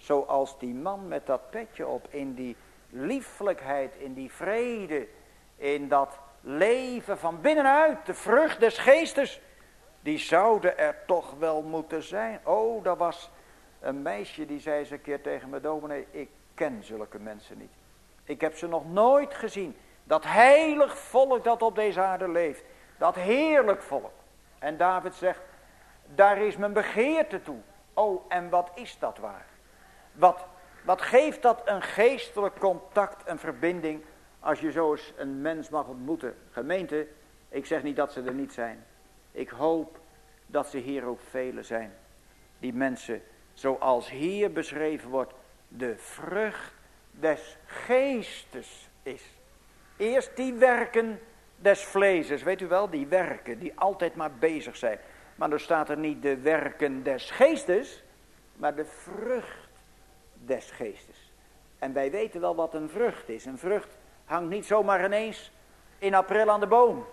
Zoals die man met dat petje op, in die lieflijkheid, in die vrede, in dat leven van binnenuit, de vrucht des geestes, die zouden er toch wel moeten zijn. Oh, dat was een meisje die zei eens een keer tegen me: dominee, ik ken zulke mensen niet. Ik heb ze nog nooit gezien. Dat heilig volk dat op deze aarde leeft. Dat heerlijk volk. En David zegt, daar is mijn begeerte toe. Oh, en wat is dat waar? Wat, wat geeft dat een geestelijk contact, een verbinding, als je zo eens een mens mag ontmoeten. Gemeente, ik zeg niet dat ze er niet zijn. Ik hoop dat ze hier ook vele zijn. Die mensen, zoals hier beschreven wordt, de vrucht des geestes is. Eerst die werken des vleeses, weet u wel, die werken, die altijd maar bezig zijn. Maar dan staat er niet de werken des geestes, maar de vrucht des geestes. En wij weten wel wat een vrucht is. Een vrucht hangt niet zomaar ineens in april aan de boom.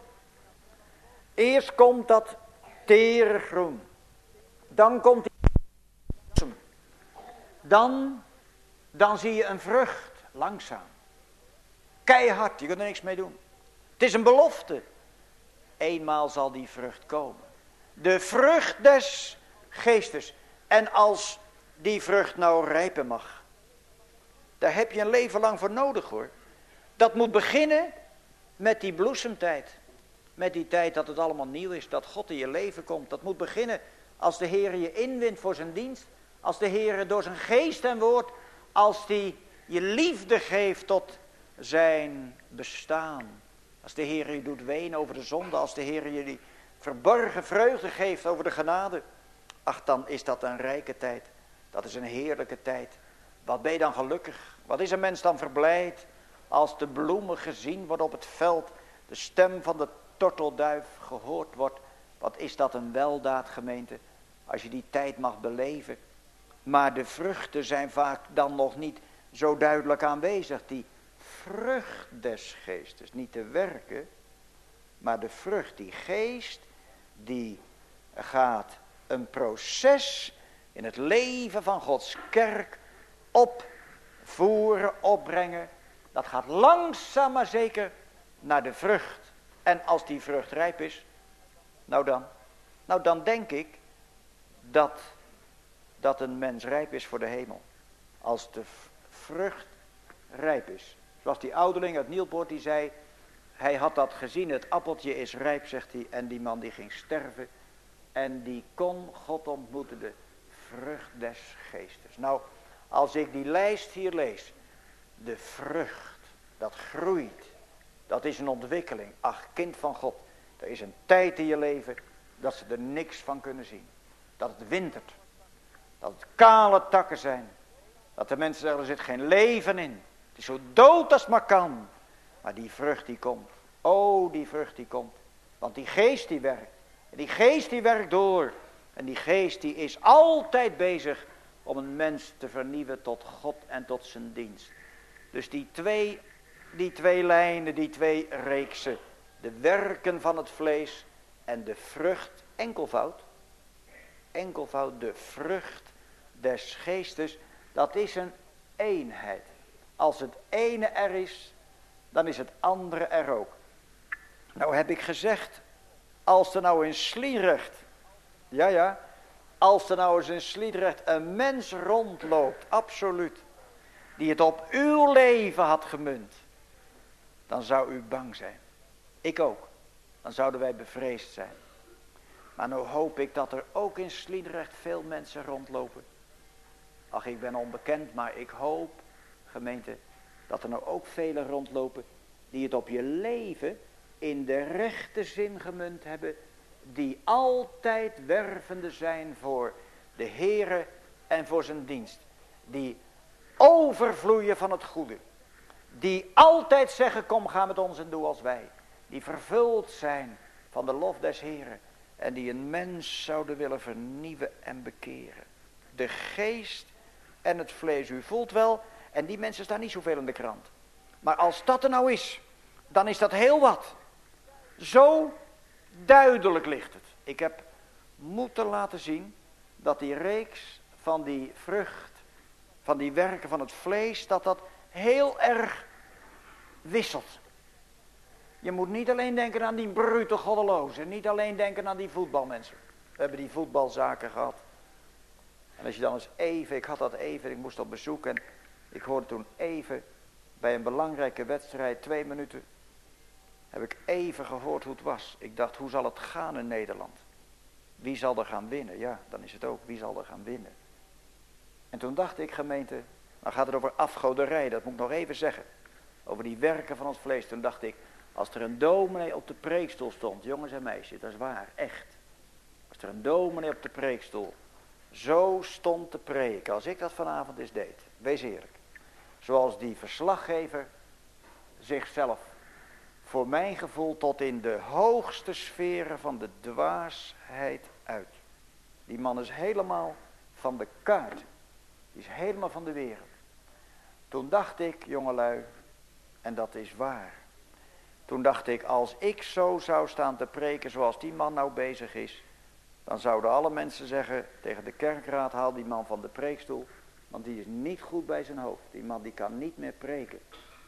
Eerst komt dat tere groen. Dan komt die dan, dan zie je een vrucht, langzaam. Keihard, je kunt er niks mee doen. Het is een belofte. Eenmaal zal die vrucht komen. De vrucht des geestes. En als die vrucht nou rijpen mag, daar heb je een leven lang voor nodig hoor. Dat moet beginnen met die bloesemtijd. Met die tijd dat het allemaal nieuw is, dat God in je leven komt. Dat moet beginnen als de Heer je inwint voor zijn dienst. Als de Heer door zijn geest en woord, als die je liefde geeft tot zijn bestaan. Als de Heer je doet wenen over de zonde, als de Heer je die verborgen vreugde geeft over de genade. Ach, dan is dat een rijke tijd. Dat is een heerlijke tijd. Wat ben je dan gelukkig? Wat is een mens dan verblijd als de bloemen gezien worden op het veld, de stem van de tortelduif gehoord wordt. Wat is dat een weldaad, gemeente, als je die tijd mag beleven. Maar de vruchten zijn vaak dan nog niet zo duidelijk aanwezig. Die vrucht des geestes, niet de werken, maar de vrucht, die geest, die gaat een proces in het leven van Gods kerk opvoeren, opbrengen. Dat gaat langzaam maar zeker naar de vrucht. En als die vrucht rijp is, nou dan, nou dan denk ik dat, dat een mens rijp is voor de hemel. Als de vrucht rijp is. Zoals die ouderling uit Nieuwpoort die zei, hij had dat gezien, het appeltje is rijp, zegt hij. En die man die ging sterven en die kon God ontmoeten, de vrucht des geestes. Nou, als ik die lijst hier lees, de vrucht, dat groeit, dat is een ontwikkeling. Ach, kind van God, er is een tijd in je leven dat ze er niks van kunnen zien. Dat het wintert, dat het kale takken zijn, dat de mensen zeggen, er zit geen leven in. Het is zo dood als het maar kan. Maar die vrucht die komt, oh die vrucht die komt, want die geest die werkt. En die geest die werkt door. En die geest die is altijd bezig om een mens te vernieuwen tot God en tot zijn dienst. Dus die twee, die twee lijnen, die twee reeksen. De werken van het vlees en de vrucht, enkelvoud. Enkelvoud, de vrucht des geestes. Dat is een eenheid. Als het ene er is, dan is het andere er ook. Nou heb ik gezegd, als er nou in Sliedrecht, ja ja, als er nou eens in Sliedrecht een mens rondloopt, absoluut, die het op uw leven had gemunt, dan zou u bang zijn. Ik ook. Dan zouden wij bevreesd zijn. Maar nou hoop ik dat er ook in Sliedrecht veel mensen rondlopen. Ach, ik ben onbekend, maar ik hoop, gemeente, dat er nou ook velen rondlopen die het op je leven in de rechte zin gemunt hebben, die altijd wervende zijn voor de Heere en voor zijn dienst. Die overvloeien van het goede. Die altijd zeggen, kom ga met ons en doe als wij. Die vervuld zijn van de lof des Heeren. En die een mens zouden willen vernieuwen en bekeren. De geest en het vlees, u voelt wel, en die mensen staan niet zoveel in de krant. Maar als dat er nou is, dan is dat heel wat. Zo duidelijk ligt het. Ik heb moeten laten zien dat die reeks van die vrucht van die werken van het vlees, dat dat heel erg wisselt. Je moet niet alleen denken aan die brute goddelozen, niet alleen denken aan die voetbalmensen. We hebben die voetbalzaken gehad. En als je dan eens even, ik had dat even, ik moest op bezoek en ik hoorde toen even bij een belangrijke wedstrijd, twee minuten, heb ik even gehoord hoe het was. Ik dacht, hoe zal het gaan in Nederland? Wie zal er gaan winnen? Ja, dan is het ook, wie zal er gaan winnen? En toen dacht ik, gemeente, dan gaat het over afgoderij, dat moet ik nog even zeggen. Over die werken van het vlees. Toen dacht ik, als er een dominee op de preekstoel stond, jongens en meisjes, dat is waar, echt. Als er een dominee op de preekstoel zo stond te preken, als ik dat vanavond eens deed, wees eerlijk. Zoals die verslaggever zichzelf, voor mijn gevoel, tot in de hoogste sferen van de dwaasheid uit. Die man is helemaal van de kaart. Die is helemaal van de wereld. Toen dacht ik, jongelui, en dat is waar. Toen dacht ik, als ik zo zou staan te preken zoals die man nou bezig is, dan zouden alle mensen zeggen tegen de kerkraad, haal die man van de preekstoel, want die is niet goed bij zijn hoofd. Die man die kan niet meer preken.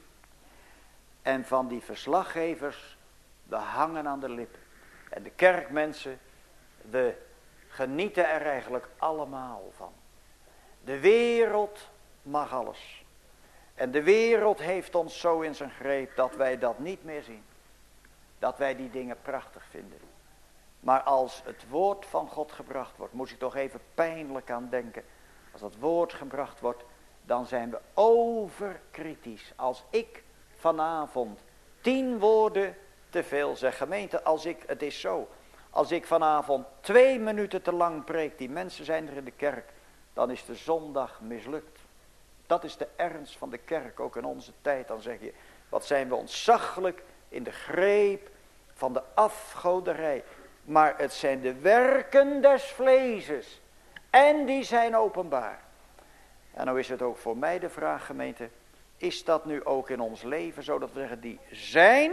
En van die verslaggevers, we hangen aan de lippen. En de kerkmensen, we genieten er eigenlijk allemaal van. De wereld mag alles. En de wereld heeft ons zo in zijn greep dat wij dat niet meer zien. Dat wij die dingen prachtig vinden. Maar als het woord van God gebracht wordt, moet je toch even pijnlijk aan denken. Als dat woord gebracht wordt, dan zijn we overkritisch. Als ik vanavond tien woorden te veel zeg, gemeente, als ik, het is zo. Als ik vanavond twee minuten te lang preek, die mensen zijn er in de kerk, dan is de zondag mislukt. Dat is de ernst van de kerk, ook in onze tijd. Dan zeg je, wat zijn we ontzaglijk in de greep van de afgoderij. Maar het zijn de werken des vleeses. En die zijn openbaar. En nou is het ook voor mij de vraag, gemeente. Is dat nu ook in ons leven zo dat we zeggen, die zijn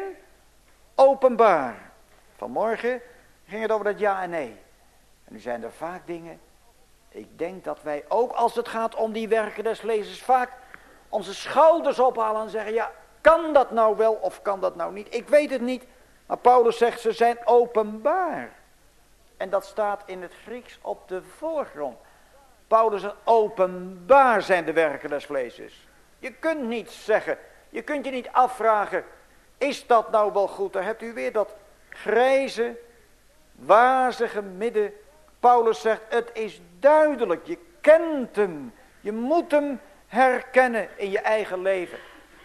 openbaar. Vanmorgen ging het over dat ja en nee. En nu zijn er vaak dingen. Ik denk dat wij ook als het gaat om die werken des vleeses vaak onze schouders ophalen en zeggen, ja, kan dat nou wel of kan dat nou niet? Ik weet het niet. Maar Paulus zegt, ze zijn openbaar. En dat staat in het Grieks op de voorgrond. Paulus zegt, openbaar zijn de werken des vleeses. Je kunt niet zeggen, je kunt je niet afvragen, is dat nou wel goed? Dan hebt u weer dat grijze, wazige midden. Paulus zegt, het is duidelijk, je kent hem. Je moet hem herkennen in je eigen leven.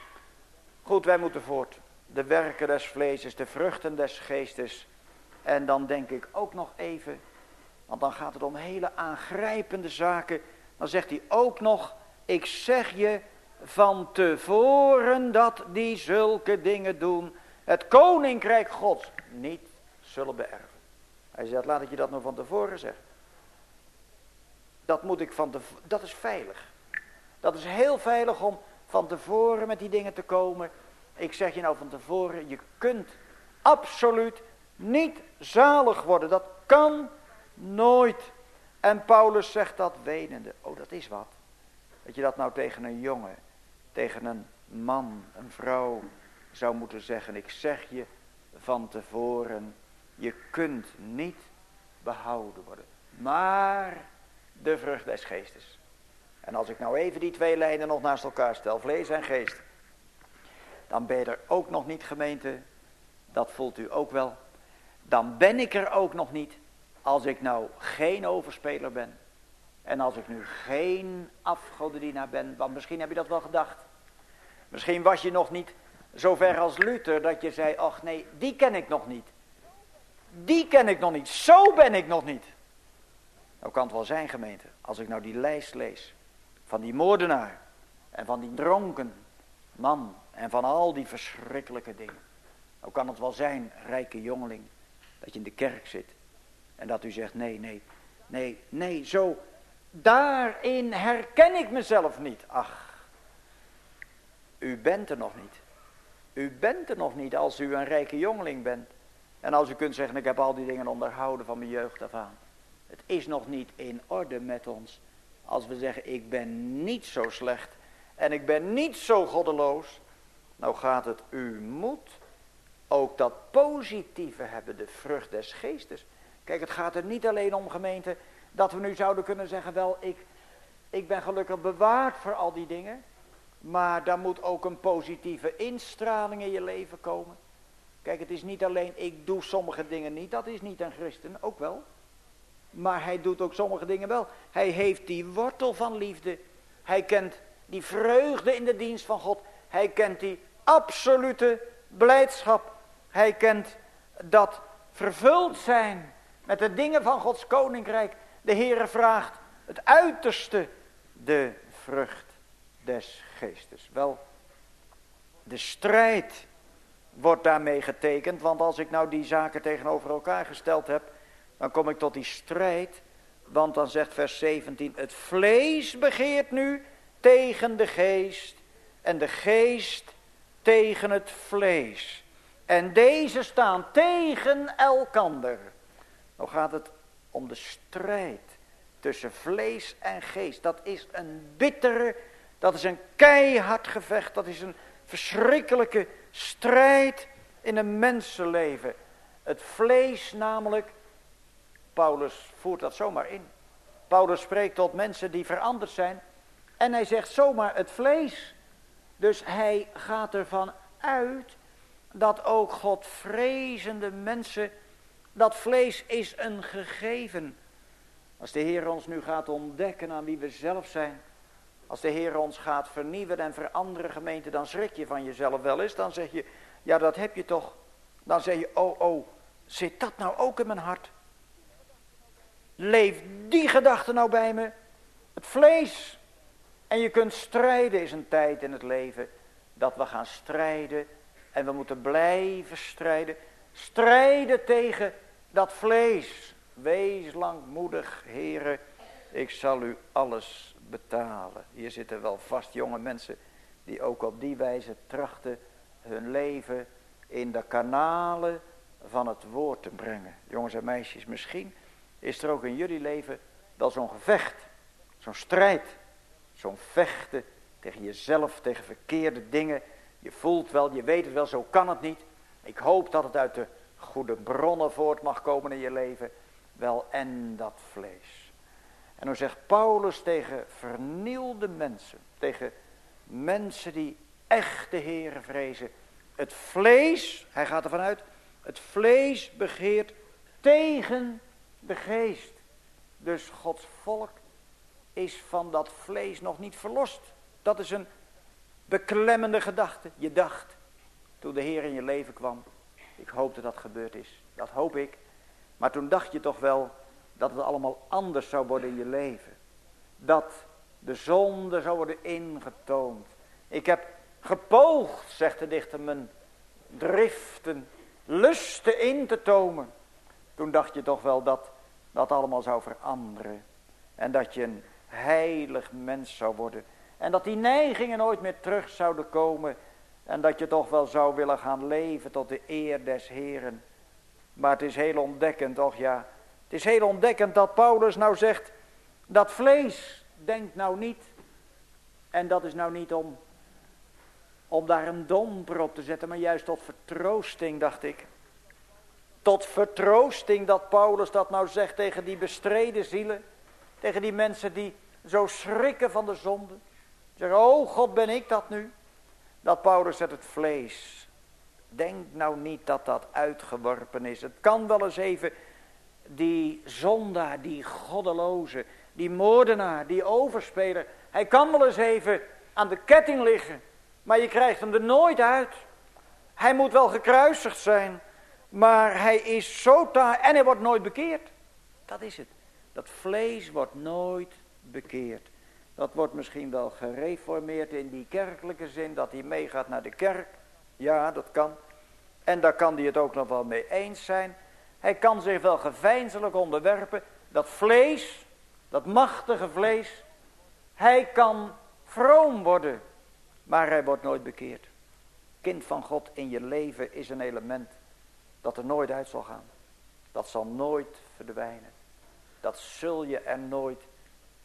Goed, wij moeten voort. De werken des vleeses, de vruchten des geestes. En dan denk ik ook nog even, want dan gaat het om hele aangrijpende zaken. Dan zegt hij ook nog, ik zeg je van tevoren dat die zulke dingen doen, het koninkrijk Gods niet zullen beërven. Hij zegt, laat ik je dat nog van tevoren zeggen. Dat moet ik van tevoren, dat is veilig. Dat is heel veilig om van tevoren met die dingen te komen. Ik zeg je nou van tevoren, je kunt absoluut niet zalig worden. Dat kan nooit. En Paulus zegt dat wenende. Oh, dat is wat. Dat je dat nou tegen een jongen, tegen een man, een vrouw zou moeten zeggen. Ik zeg je van tevoren, je kunt niet behouden worden. Maar de vrucht des geestes. En als ik nou even die twee lijnen nog naast elkaar stel, vlees en geest. Dan ben je er ook nog niet, gemeente. Dat voelt u ook wel. Dan ben ik er ook nog niet als ik nou geen overspeler ben. En als ik nu geen afgodendienaar ben. Want misschien heb je dat wel gedacht. Misschien was je nog niet zo ver als Luther dat je zei, ach nee, die ken ik nog niet. Die ken ik nog niet. Zo ben ik nog niet. Nou kan het wel zijn, gemeente. Als ik nou die lijst lees. Van die moordenaar. En van die dronken man. En van al die verschrikkelijke dingen. Nou kan het wel zijn, rijke jongeling. Dat je in de kerk zit. En dat u zegt, nee, nee. Nee, nee, zo. Daarin herken ik mezelf niet. Ach. U bent er nog niet. U bent er nog niet als u een rijke jongeling bent. En als u kunt zeggen, ik heb al die dingen onderhouden van mijn jeugd af aan. Het is nog niet in orde met ons. Als we zeggen, ik ben niet zo slecht en ik ben niet zo goddeloos. Nou gaat het, u moet ook dat positieve hebben, de vrucht des geestes. Kijk, het gaat er niet alleen om, gemeente, dat we nu zouden kunnen zeggen, wel, ik, ik ben gelukkig bewaard voor al die dingen. Maar daar moet ook een positieve instraling in je leven komen. Kijk, het is niet alleen, ik doe sommige dingen niet, dat is niet een christen, ook wel. Maar hij doet ook sommige dingen wel. Hij heeft die wortel van liefde. Hij kent die vreugde in de dienst van God. Hij kent die absolute blijdschap. Hij kent dat vervuld zijn met de dingen van Gods koninkrijk. De Heere vraagt het uiterste, de vrucht des geestes. Wel, de strijd wordt daarmee getekend. Want als ik nou die zaken tegenover elkaar gesteld heb, dan kom ik tot die strijd. Want dan zegt vers zeventien, het vlees begeert nu tegen de geest en de geest tegen het vlees. En deze staan tegen elkander. Nou gaat het om de strijd tussen vlees en geest. Dat is een bittere, dat is een keihard gevecht. Dat is een verschrikkelijke strijd in een mensenleven. Het vlees namelijk, Paulus voert dat zomaar in. Paulus spreekt tot mensen die veranderd zijn. En hij zegt zomaar het vlees. Dus hij gaat ervan uit dat ook Godvrezende mensen, dat vlees is een gegeven. Als de Heer ons nu gaat ontdekken aan wie we zelf zijn. Als de Heer ons gaat vernieuwen en veranderen, gemeente, dan schrik je van jezelf wel eens. Dan zeg je, ja, dat heb je toch. Dan zeg je, oh, oh, zit dat nou ook in mijn hart? Leef die gedachte nou bij me. Het vlees. En je kunt strijden, is een tijd in het leven dat we gaan strijden. En we moeten blijven strijden. Strijden tegen dat vlees. Wees langmoedig, Heere, ik zal u alles betalen. Hier zitten wel vast jonge mensen die ook op die wijze trachten hun leven in de kanalen van het woord te brengen. Jongens en meisjes, misschien is er ook in jullie leven wel zo'n gevecht, zo'n strijd, zo'n vechten tegen jezelf, tegen verkeerde dingen. Je voelt wel, je weet het wel, zo kan het niet. Ik hoop dat het uit de goede bronnen voort mag komen in je leven. Wel, en dat vlees. En dan zegt Paulus tegen vernielde mensen, tegen mensen die echt de Heere vrezen. Het vlees, hij gaat ervan uit, het vlees begeert tegen de geest. Dus Gods volk is van dat vlees nog niet verlost. Dat is een beklemmende gedachte. Je dacht, toen de Heer in je leven kwam, ik hoop dat dat gebeurd is. Dat hoop ik. Maar toen dacht je toch wel dat het allemaal anders zou worden in je leven. Dat de zonde zou worden ingetoond. Ik heb gepoogd, zegt de dichter, mijn driften, lusten in te tomen. Toen dacht je toch wel dat dat allemaal zou veranderen. En dat je een heilig mens zou worden. En dat die neigingen nooit meer terug zouden komen. En dat je toch wel zou willen gaan leven tot de eer des Heeren. Maar het is heel ontdekkend, toch ja. Het is heel ontdekkend dat Paulus nou zegt, dat vlees, denkt nou niet. En dat is nou niet om, om daar een domper op te zetten, maar juist tot vertroosting, dacht ik. Tot vertroosting dat Paulus dat nou zegt tegen die bestreden zielen. Tegen die mensen die zo schrikken van de zonde. Zeggen, oh God, ben ik dat nu? Dat Paulus zegt, het vlees. Denk nou niet dat dat uitgeworpen is. Het kan wel eens even die zondaar, die goddeloze, die moordenaar, die overspeler. Hij kan wel eens even aan de ketting liggen. Maar je krijgt hem er nooit uit. Hij moet wel gekruisigd zijn. Maar hij is zo taai en hij wordt nooit bekeerd. Dat is het. Dat vlees wordt nooit bekeerd. Dat wordt misschien wel gereformeerd in die kerkelijke zin. Dat hij meegaat naar de kerk. Ja, dat kan. En daar kan hij het ook nog wel mee eens zijn. Hij kan zich wel geveinselijk onderwerpen. Dat vlees, dat machtige vlees. Hij kan vroom worden. Maar hij wordt nooit bekeerd. Kind van God in je leven is een element dat er nooit uit zal gaan. Dat zal nooit verdwijnen. Dat zul je er nooit echt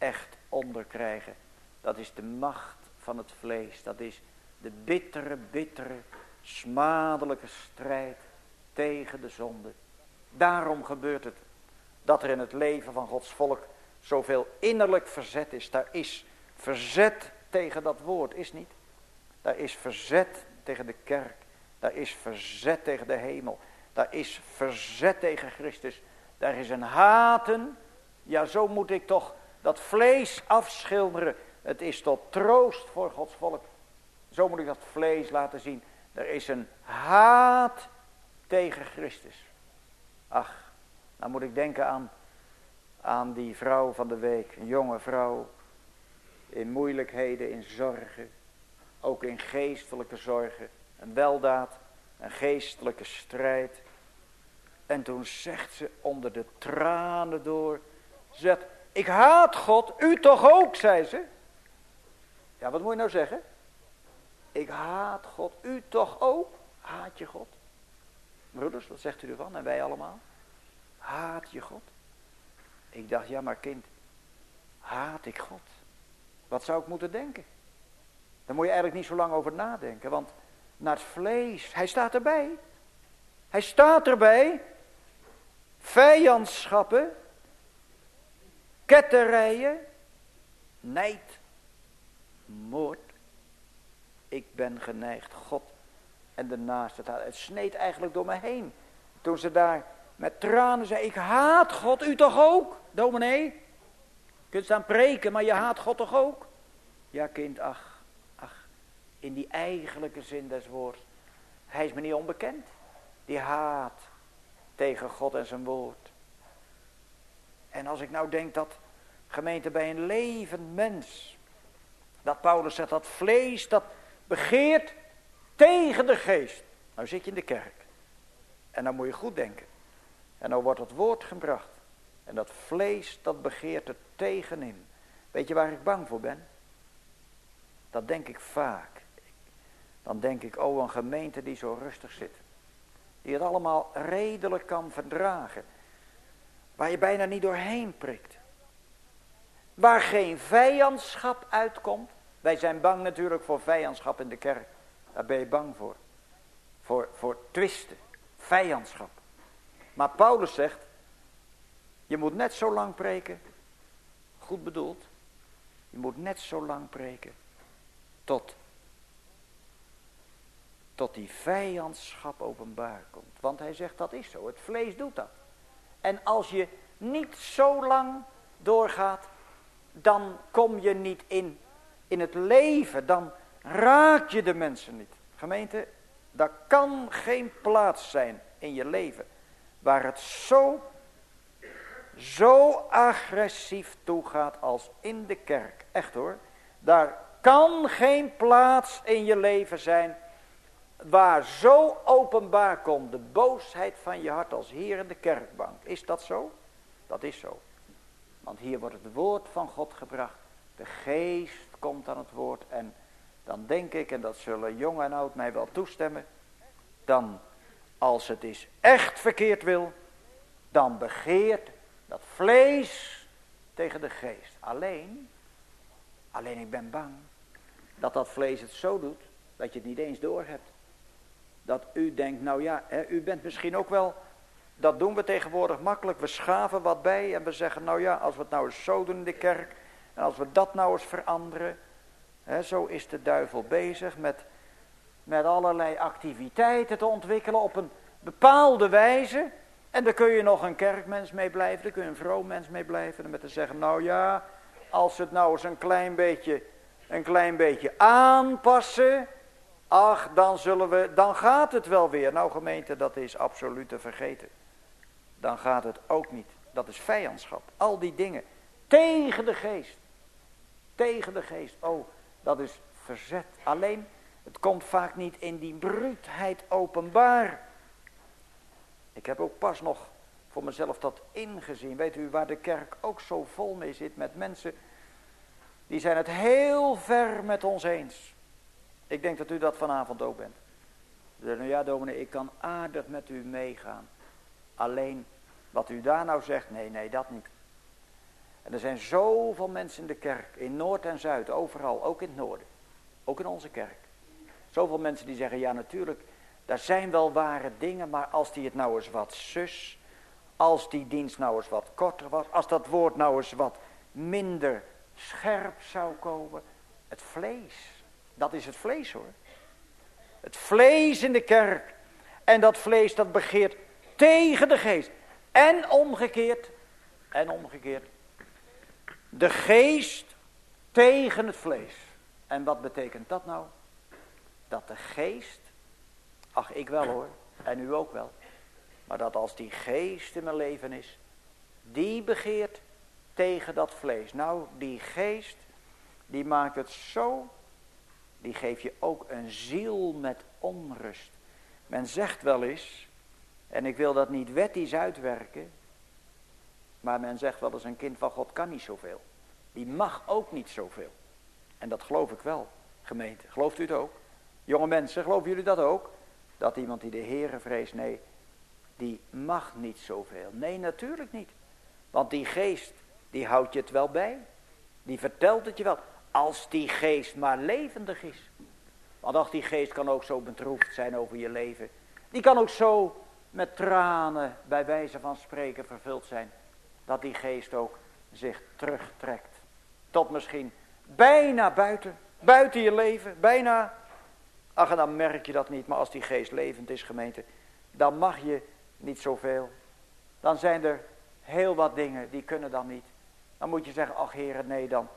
onderkrijgen. Dat is de macht van het vlees. Dat is de bittere, bittere, smadelijke strijd tegen de zonde. Daarom gebeurt het dat er in het leven van Gods volk zoveel innerlijk verzet is. Daar is verzet tegen dat woord, is niet. Daar is verzet tegen de kerk. Daar is verzet tegen de hemel. Daar is verzet tegen Christus. Daar is een haten. Ja, zo moet ik toch dat vlees afschilderen. Het is tot troost voor Gods volk. Zo moet ik dat vlees laten zien. Er is een haat tegen Christus. Ach, nou moet ik denken aan, aan die vrouw van de week. Een jonge vrouw. In moeilijkheden, in zorgen. Ook in geestelijke zorgen. Een weldaad. Een geestelijke strijd. En toen zegt ze onder de tranen door. Zegt, ik haat God, u toch ook, zei ze. Ja, wat moet je nou zeggen? Ik haat God, u toch ook? Haat je God? Broeders, wat zegt u ervan? En wij allemaal? Haat je God? Ik dacht, ja maar kind, haat ik God? Wat zou ik moeten denken? Daar moet je eigenlijk niet zo lang over nadenken, want naar het vlees, hij staat erbij. Hij staat erbij. Vijandschappen, ketterijen, nijd, moord. Ik ben geneigd God en de naaste te haten. Het sneed eigenlijk door me heen. Toen ze daar met tranen zei, ik haat God, u toch ook, dominee? Je kunt staan preken, maar je haat God toch ook? Ja kind, ach, ach, in die eigenlijke zin des woords. Hij is me niet onbekend. Die haat tegen God en zijn woord. En als ik nou denk dat, gemeente, bij een levend mens, dat Paulus zegt, dat vlees dat begeert tegen de geest. Nou zit je in de kerk. En dan moet je goed denken. En dan wordt het woord gebracht. En dat vlees dat begeert er tegenin. Weet je waar ik bang voor ben? Dat denk ik vaak. Dan denk ik, oh, een gemeente die zo rustig zit. Die het allemaal redelijk kan verdragen. Waar je bijna niet doorheen prikt. Waar geen vijandschap uitkomt. Wij zijn bang natuurlijk voor vijandschap in de kerk. Daar ben je bang voor. Voor, voor twisten. Vijandschap. Maar Paulus zegt. Je moet net zo lang preken. Goed bedoeld. Je moet net zo lang preken. Tot. Tot die vijandschap openbaar komt. Want hij zegt dat is zo. Het vlees doet dat. En als je niet zo lang doorgaat. Dan kom je niet in, in het leven. Dan raak je de mensen niet. Gemeente, daar kan geen plaats zijn in je leven. Waar het zo, zo agressief toegaat als in de kerk. Echt hoor. Daar kan geen plaats in je leven zijn. Waar zo openbaar komt de boosheid van je hart als hier in de kerkbank. Is dat zo? Dat is zo. Want hier wordt het woord van God gebracht. De geest komt aan het woord. En dan denk ik, en dat zullen jong en oud mij wel toestemmen. Dan, als het is echt verkeerd wil. Dan begeert dat vlees tegen de geest. Alleen, alleen ik ben bang. Dat dat vlees het zo doet. Dat je het niet eens doorhebt. Dat u denkt, nou ja, hè, u bent misschien ook wel. Dat doen we tegenwoordig makkelijk. We schaven wat bij en we zeggen, nou ja, als we het nou eens zo doen in de kerk. En als we dat nou eens veranderen. Hè, zo is de duivel bezig met, met allerlei activiteiten te ontwikkelen op een bepaalde wijze. En daar kun je nog een kerkmens mee blijven. Daar kun je een vroom mens mee blijven. En met te zeggen, nou ja, als we het nou eens een klein beetje, een klein beetje aanpassen. Ach, dan zullen we, dan gaat het wel weer. Nou gemeente, dat is absoluut te vergeten. Dan gaat het ook niet. Dat is vijandschap. Al die dingen. Tegen de geest. Tegen de geest. Oh, dat is verzet. Alleen, het komt vaak niet in die bruutheid openbaar. Ik heb ook pas nog voor mezelf dat ingezien. Weet u waar de kerk ook zo vol mee zit met mensen. Die zijn het heel ver met ons eens. Ik denk dat u dat vanavond ook bent. Nou ja, dominee, ik kan aardig met u meegaan. Alleen, wat u daar nou zegt, nee, nee, dat niet. En er zijn zoveel mensen in de kerk, in Noord en Zuid, overal, ook in het noorden. Ook in onze kerk. Zoveel mensen die zeggen, ja natuurlijk, daar zijn wel ware dingen, maar als die het nou eens wat zus, als die dienst nou eens wat korter was, als dat woord nou eens wat minder scherp zou komen. Het vlees, dat is het vlees hoor. Het vlees in de kerk. En dat vlees dat begeert tegen de geest. En omgekeerd, en omgekeerd. De geest tegen het vlees. En wat betekent dat nou? Dat de geest, ach ik wel hoor, en u ook wel. Maar dat als die geest in mijn leven is, die begeert tegen dat vlees. Nou, die geest, die maakt het zo, die geeft je ook een ziel met onrust. Men zegt wel eens, en ik wil dat niet wettisch uitwerken, maar men zegt wel eens een kind van God kan niet zoveel. Die mag ook niet zoveel. En dat geloof ik wel, gemeente. Gelooft u het ook? Jonge mensen, geloven jullie dat ook? Dat iemand die de Heere vreest, nee, die mag niet zoveel. Nee, natuurlijk niet. Want die geest, die houdt je het wel bij. Die vertelt het je wel. Als die geest maar levendig is. Want ach, die geest kan ook zo bedroefd zijn over je leven. Die kan ook zo met tranen, bij wijze van spreken, vervuld zijn. Dat die geest ook zich terugtrekt. Tot misschien bijna buiten. Buiten je leven, bijna. Ach, en dan merk je dat niet. Maar als die geest levend is, gemeente, dan mag je niet zoveel. Dan zijn er heel wat dingen, die kunnen dan niet. Dan moet je zeggen, ach Heere, nee dan.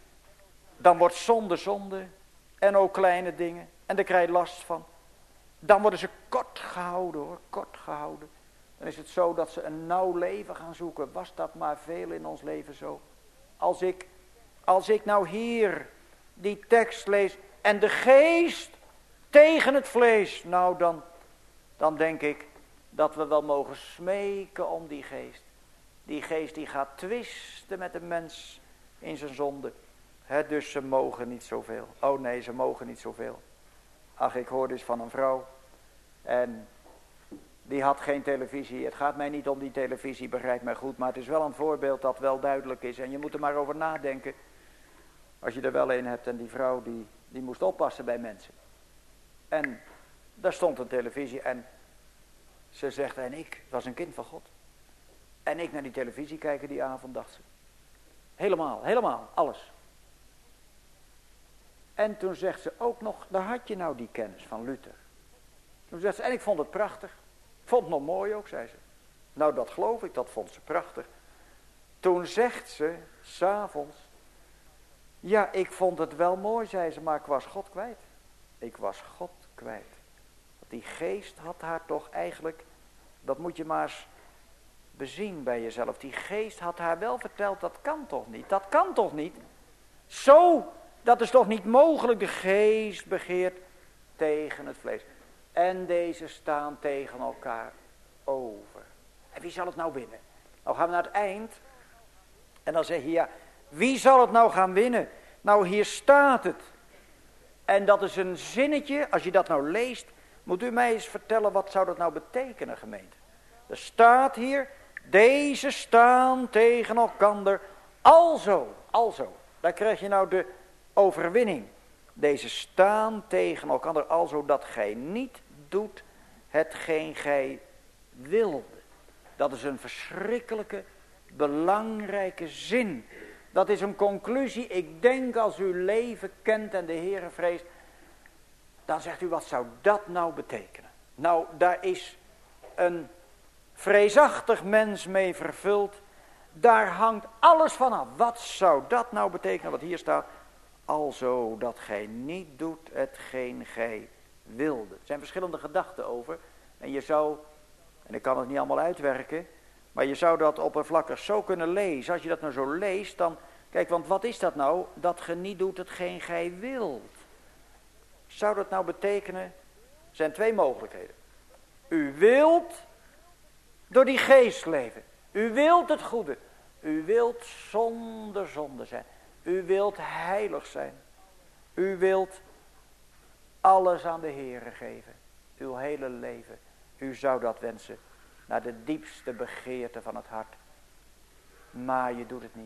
Dan wordt zonde zonde. En ook kleine dingen. En daar krijg je last van. Dan worden ze kort gehouden hoor, kort gehouden. Dan is het zo dat ze een nauw leven gaan zoeken. Was dat maar veel in ons leven zo. Als ik, als ik nou hier die tekst lees. En de geest tegen het vlees. Nou dan, dan denk ik dat we wel mogen smeken om die geest. Die geest die gaat twisten met de mens in zijn zonde. He, dus ze mogen niet zoveel. Oh nee, ze mogen niet zoveel. Ach, ik hoor dus van een vrouw. En die had geen televisie. Het gaat mij niet om die televisie, begrijp mij goed. Maar het is wel een voorbeeld dat wel duidelijk is. En je moet er maar over nadenken. Als je er wel een hebt en die vrouw die, die moest oppassen bij mensen. En daar stond een televisie en ze zegt, en ik was een kind van God. En ik naar die televisie kijken die avond, dacht ze. Helemaal, helemaal, alles. En toen zegt ze ook nog, daar had je nou die kennis van Luther. Toen zegt ze, en ik vond het prachtig. Ik vond het nog mooi ook, zei ze. Nou, dat geloof ik, dat vond ze prachtig. Toen zegt ze, 's avonds, ja, ik vond het wel mooi, zei ze, maar ik was God kwijt. Ik was God kwijt. Die geest had haar toch eigenlijk, dat moet je maar eens bezien bij jezelf. Die geest had haar wel verteld, dat kan toch niet, dat kan toch niet. Zo, dat is toch niet mogelijk. De geest begeert tegen het vlees. En deze staan tegen elkaar over. En wie zal het nou winnen? Nou gaan we naar het eind. En dan zeg je, ja, wie zal het nou gaan winnen? Nou, hier staat het. En dat is een zinnetje, als je dat nou leest, moet u mij eens vertellen, wat zou dat nou betekenen, gemeente? Er staat hier, deze staan tegen elkander, alzo, alzo. Daar krijg je nou de overwinning. Deze staan tegen elkander, alzo dat gij niet doet hetgeen gij wilde. Dat is een verschrikkelijke, belangrijke zin. Dat is een conclusie. Ik denk als u leven kent en de Heere vreest, dan zegt u, wat zou dat nou betekenen? Nou, daar is een vreesachtig mens mee vervuld. Daar hangt alles van af. Wat zou dat nou betekenen wat hier staat? Alzo dat gij niet doet hetgeen gij wilde. Er zijn verschillende gedachten over. En je zou, en ik kan het niet allemaal uitwerken, maar je zou dat oppervlakkig zo kunnen lezen. Als je dat nou zo leest, dan, kijk, want wat is dat nou? Dat ge niet doet hetgeen gij wilt. Zou dat nou betekenen? Er zijn twee mogelijkheden. U wilt door die geest leven. U wilt het goede. U wilt zonder zonde zijn. U wilt heilig zijn. U wilt alles aan de Heere geven. Uw hele leven. U zou dat wensen. Naar de diepste begeerte van het hart. Maar je doet het niet.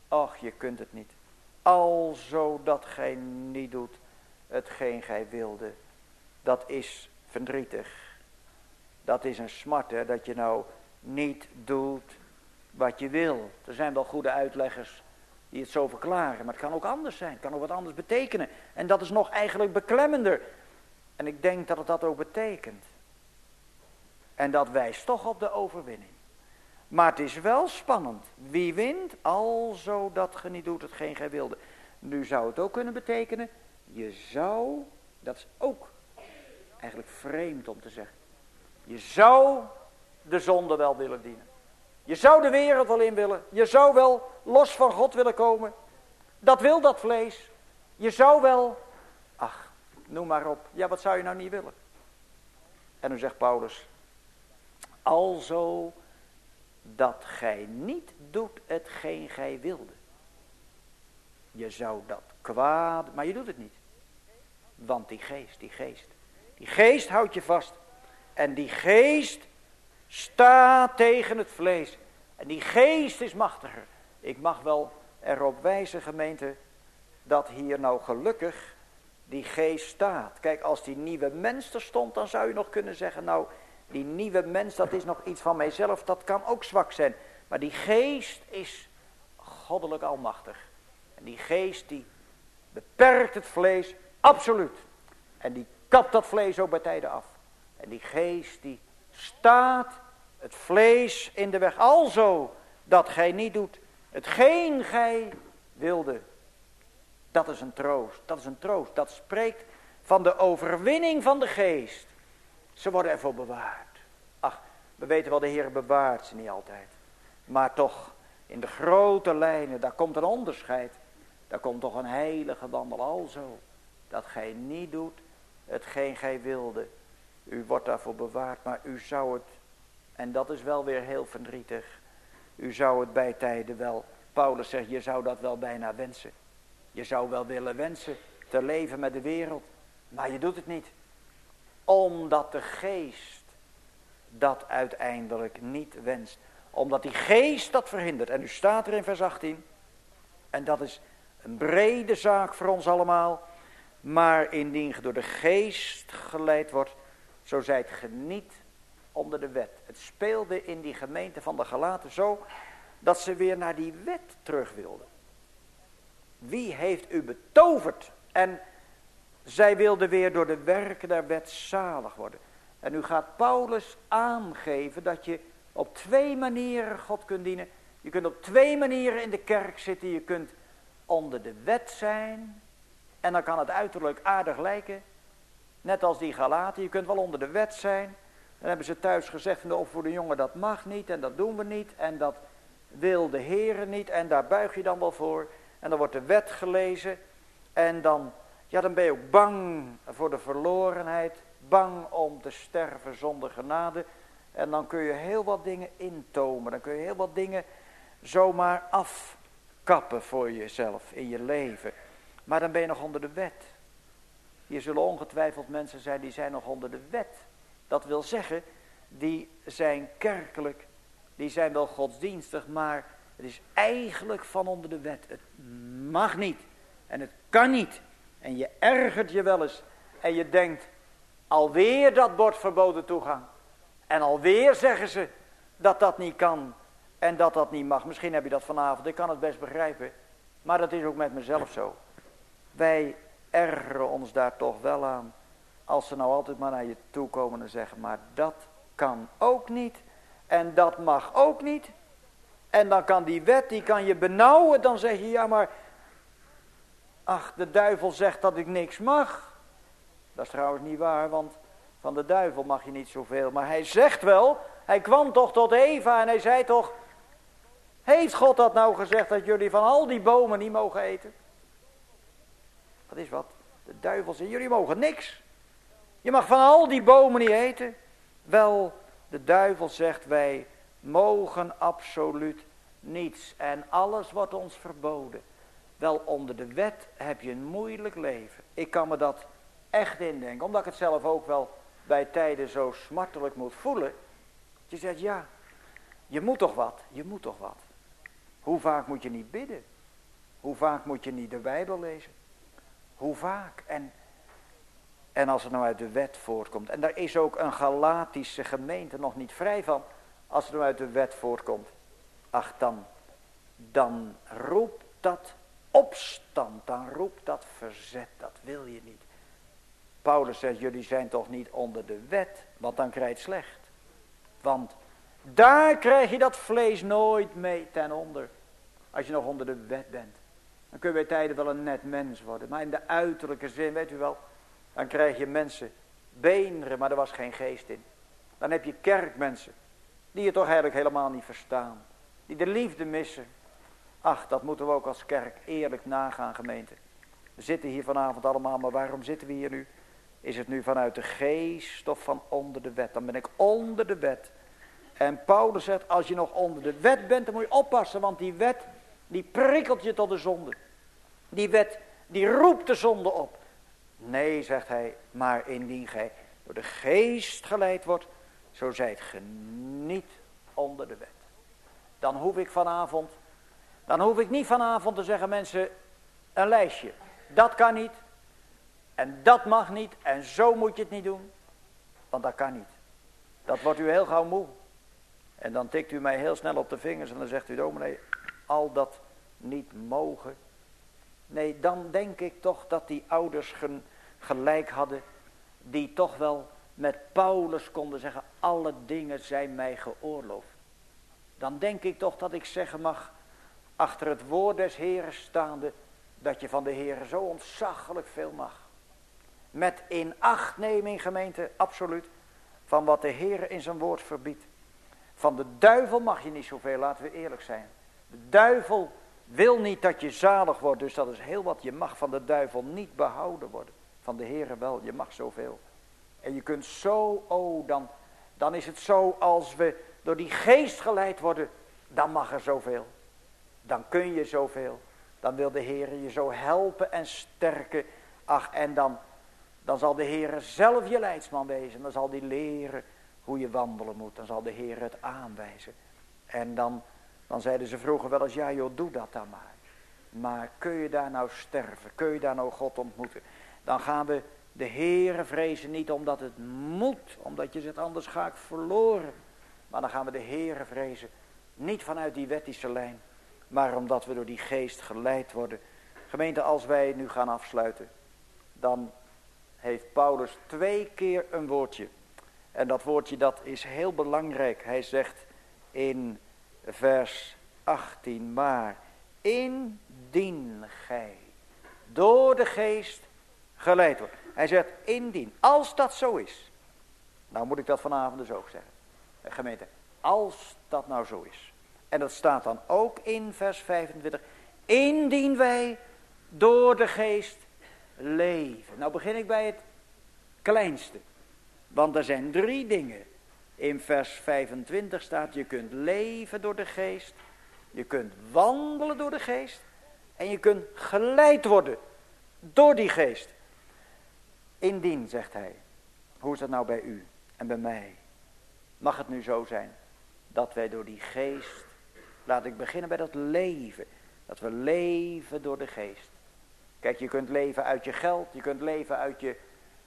Och, je kunt het niet. Alzo dat gij niet doet hetgeen gij wilde. Dat is verdrietig. Dat is een smart, hè, dat je nou niet doet wat je wil. Er zijn wel goede uitleggers die het zo verklaren, maar het kan ook anders zijn. Het kan ook wat anders betekenen. En dat is nog eigenlijk beklemmender. En ik denk dat het dat ook betekent. En dat wijst toch op de overwinning. Maar het is wel spannend. Wie wint? Alzo dat ge niet doet hetgeen gij wilde. Nu zou het ook kunnen betekenen, je zou, dat is ook eigenlijk vreemd om te zeggen. Je zou de zonde wel willen dienen. Je zou de wereld wel in willen. Je zou wel los van God willen komen. Dat wil dat vlees. Je zou wel, ach, noem maar op. Ja, wat zou je nou niet willen? En dan zegt Paulus, alzo dat gij niet doet hetgeen gij wilde. Je zou dat kwaad, maar je doet het niet. Want die geest, die geest, die geest houdt je vast. En die geest staat tegen het vlees. En die geest is machtiger. Ik mag wel erop wijzen, gemeente, dat hier nou gelukkig die geest staat. Kijk, als die nieuwe mens er stond, dan zou je nog kunnen zeggen, nou, die nieuwe mens, dat is nog iets van mijzelf, dat kan ook zwak zijn. Maar die geest is goddelijk almachtig. En die geest die beperkt het vlees absoluut. En die kapt dat vlees ook bij tijden af. En die geest die staat het vlees in de weg. Alzo dat gij niet doet hetgeen gij wilde. Dat is een troost. Dat is een troost. Dat spreekt van de overwinning van de geest. Ze worden ervoor bewaard. Ach, we weten wel, de Heer bewaart ze niet altijd. Maar toch, in de grote lijnen, daar komt een onderscheid. Daar komt toch een heilige wandel. Alzo dat gij niet doet hetgeen gij wilde. U wordt daarvoor bewaard, maar u zou het, en dat is wel weer heel verdrietig, u zou het bij tijden wel, Paulus zegt, je zou dat wel bijna wensen. Je zou wel willen wensen te leven met de wereld, maar je doet het niet. Omdat de geest dat uiteindelijk niet wenst. Omdat die geest dat verhindert. En nu staat er in vers achttien, en dat is een brede zaak voor ons allemaal, maar indien ge door de geest geleid wordt, zo zijt ge niet onder de wet. Het speelde in die gemeente van de Galaten zo, dat ze weer naar die wet terug wilden. Wie heeft u betoverd? En zij wilden weer door de werken der wet zalig worden. En nu gaat Paulus aangeven dat je op twee manieren God kunt dienen. Je kunt op twee manieren in de kerk zitten. Je kunt onder de wet zijn. En dan kan het uiterlijk aardig lijken. Net als die Galaten. Je kunt wel onder de wet zijn. Dan hebben ze thuis gezegd van de opvoedde jongen, dat mag niet en dat doen we niet. En dat wil de Heere niet. En daar buig je dan wel voor. En dan wordt de wet gelezen. En dan, ja, dan ben je ook bang voor de verlorenheid. Bang om te sterven zonder genade. En dan kun je heel wat dingen intomen. Dan kun je heel wat dingen zomaar afkappen voor jezelf in je leven. Maar dan ben je nog onder de wet. Hier zullen ongetwijfeld mensen zijn die zijn nog onder de wet. Dat wil zeggen, die zijn kerkelijk, die zijn wel godsdienstig, maar het is eigenlijk van onder de wet. Het mag niet en het kan niet. En je ergert je wel eens en je denkt, alweer dat bord verboden toegang. En alweer zeggen ze dat dat niet kan en dat dat niet mag. Misschien heb je dat vanavond, ik kan het best begrijpen. Maar dat is ook met mezelf zo. Wij ergeren ons daar toch wel aan. Als ze nou altijd maar naar je toe komen en zeggen, maar dat kan ook niet. En dat mag ook niet. En dan kan die wet, die kan je benauwen. Dan zeg je, ja maar, ach, de duivel zegt dat ik niks mag. Dat is trouwens niet waar, want van de duivel mag je niet zoveel. Maar hij zegt wel, hij kwam toch tot Eva en hij zei toch, heeft God dat nou gezegd dat jullie van al die bomen niet mogen eten? Dat is wat. De duivel zegt, jullie mogen niks. Je mag van al die bomen niet eten. Wel, de duivel zegt, wij mogen absoluut niets. En alles wordt ons verboden. Wel, onder de wet heb je een moeilijk leven. Ik kan me dat echt indenken. Omdat ik het zelf ook wel bij tijden zo smartelijk moet voelen. Je zegt, ja, je moet toch wat. Je moet toch wat. Hoe vaak moet je niet bidden? Hoe vaak moet je niet de Bijbel lezen? Hoe vaak? En, en als het nou uit de wet voortkomt. En daar is ook een Galatische gemeente nog niet vrij van. Als het nou uit de wet voortkomt. Ach, dan, dan roept dat opstand. Dan roept dat verzet. Dat wil je niet. Paulus zegt, jullie zijn toch niet onder de wet. Want dan krijg je het slecht. Want daar krijg je dat vlees nooit mee ten onder. Als je nog onder de wet bent. Dan kun je bij tijden wel een net mens worden. Maar in de uiterlijke zin, weet u wel. Dan krijg je mensen, beenderen, maar er was geen geest in. Dan heb je kerkmensen. Die je toch eigenlijk helemaal niet verstaan. Die de liefde missen. Ach, dat moeten we ook als kerk eerlijk nagaan, gemeente. We zitten hier vanavond allemaal, maar waarom zitten we hier nu? Is het nu vanuit de geest of van onder de wet? Dan ben ik onder de wet. En Paulus zegt, als je nog onder de wet bent, dan moet je oppassen. Want die wet, die prikkelt je tot de zonde. Die wet, die roept de zonde op. Nee, zegt hij, maar indien gij door de geest geleid wordt, zo zijt ge niet onder de wet. Dan hoef ik vanavond, dan hoef ik niet vanavond te zeggen, mensen, een lijstje. Dat kan niet. En dat mag niet. En zo moet je het niet doen. Want dat kan niet. Dat wordt u heel gauw moe. En dan tikt u mij heel snel op de vingers en dan zegt u, dominee, al dat niet mogen. Nee, dan denk ik toch dat die ouders gen, gelijk hadden, die toch wel met Paulus konden zeggen, alle dingen zijn mij geoorloofd. Dan denk ik toch dat ik zeggen mag, achter het woord des Heeren staande, dat je van de Heere zo ontzaglijk veel mag. Met inachtneming, gemeente, absoluut, van wat de Heere in zijn woord verbiedt. Van de duivel mag je niet zoveel, laten we eerlijk zijn. De duivel wil niet dat je zalig wordt, dus dat is heel wat. Je mag van de duivel niet behouden worden. Van de Heere wel, je mag zoveel. En je kunt zo, oh, dan, dan is het zo als we door die geest geleid worden, dan mag er zoveel. Dan kun je zoveel. Dan wil de Heere je zo helpen en sterken. Ach, en dan, dan zal de Heere zelf je leidsman wezen. Dan zal die leren hoe je wandelen moet. Dan zal de Heer het aanwijzen. En dan, dan zeiden ze vroeger wel eens, ja joh, doe dat dan maar. Maar kun je daar nou sterven? Kun je daar nou God ontmoeten? Dan gaan we de Heere vrezen niet omdat het moet. Omdat je zegt, anders ga ik verloren. Maar dan gaan we de Heere vrezen. Niet vanuit die wettische lijn. Maar omdat we door die geest geleid worden. Gemeente, als wij nu gaan afsluiten. Dan heeft Paulus twee keer een woordje. En dat woordje dat is heel belangrijk. Hij zegt in vers achttien. Maar indien gij door de geest geleid wordt. Hij zegt indien. Als dat zo is. Nou moet ik dat vanavond dus ook zeggen. Gemeente. Als dat nou zo is. En dat staat dan ook in vers vijfentwintig. Indien wij door de geest leven. Nou begin ik bij het kleinste. Want er zijn drie dingen. In vers vijfentwintig staat, je kunt leven door de geest. Je kunt wandelen door de geest. En je kunt geleid worden door die geest. Indien, zegt hij. Hoe is dat nou bij u en bij mij? Mag het nu zo zijn dat wij door die geest, laat ik beginnen bij dat leven. Dat we leven door de geest. Kijk, je kunt leven uit je geld. Je kunt leven uit je,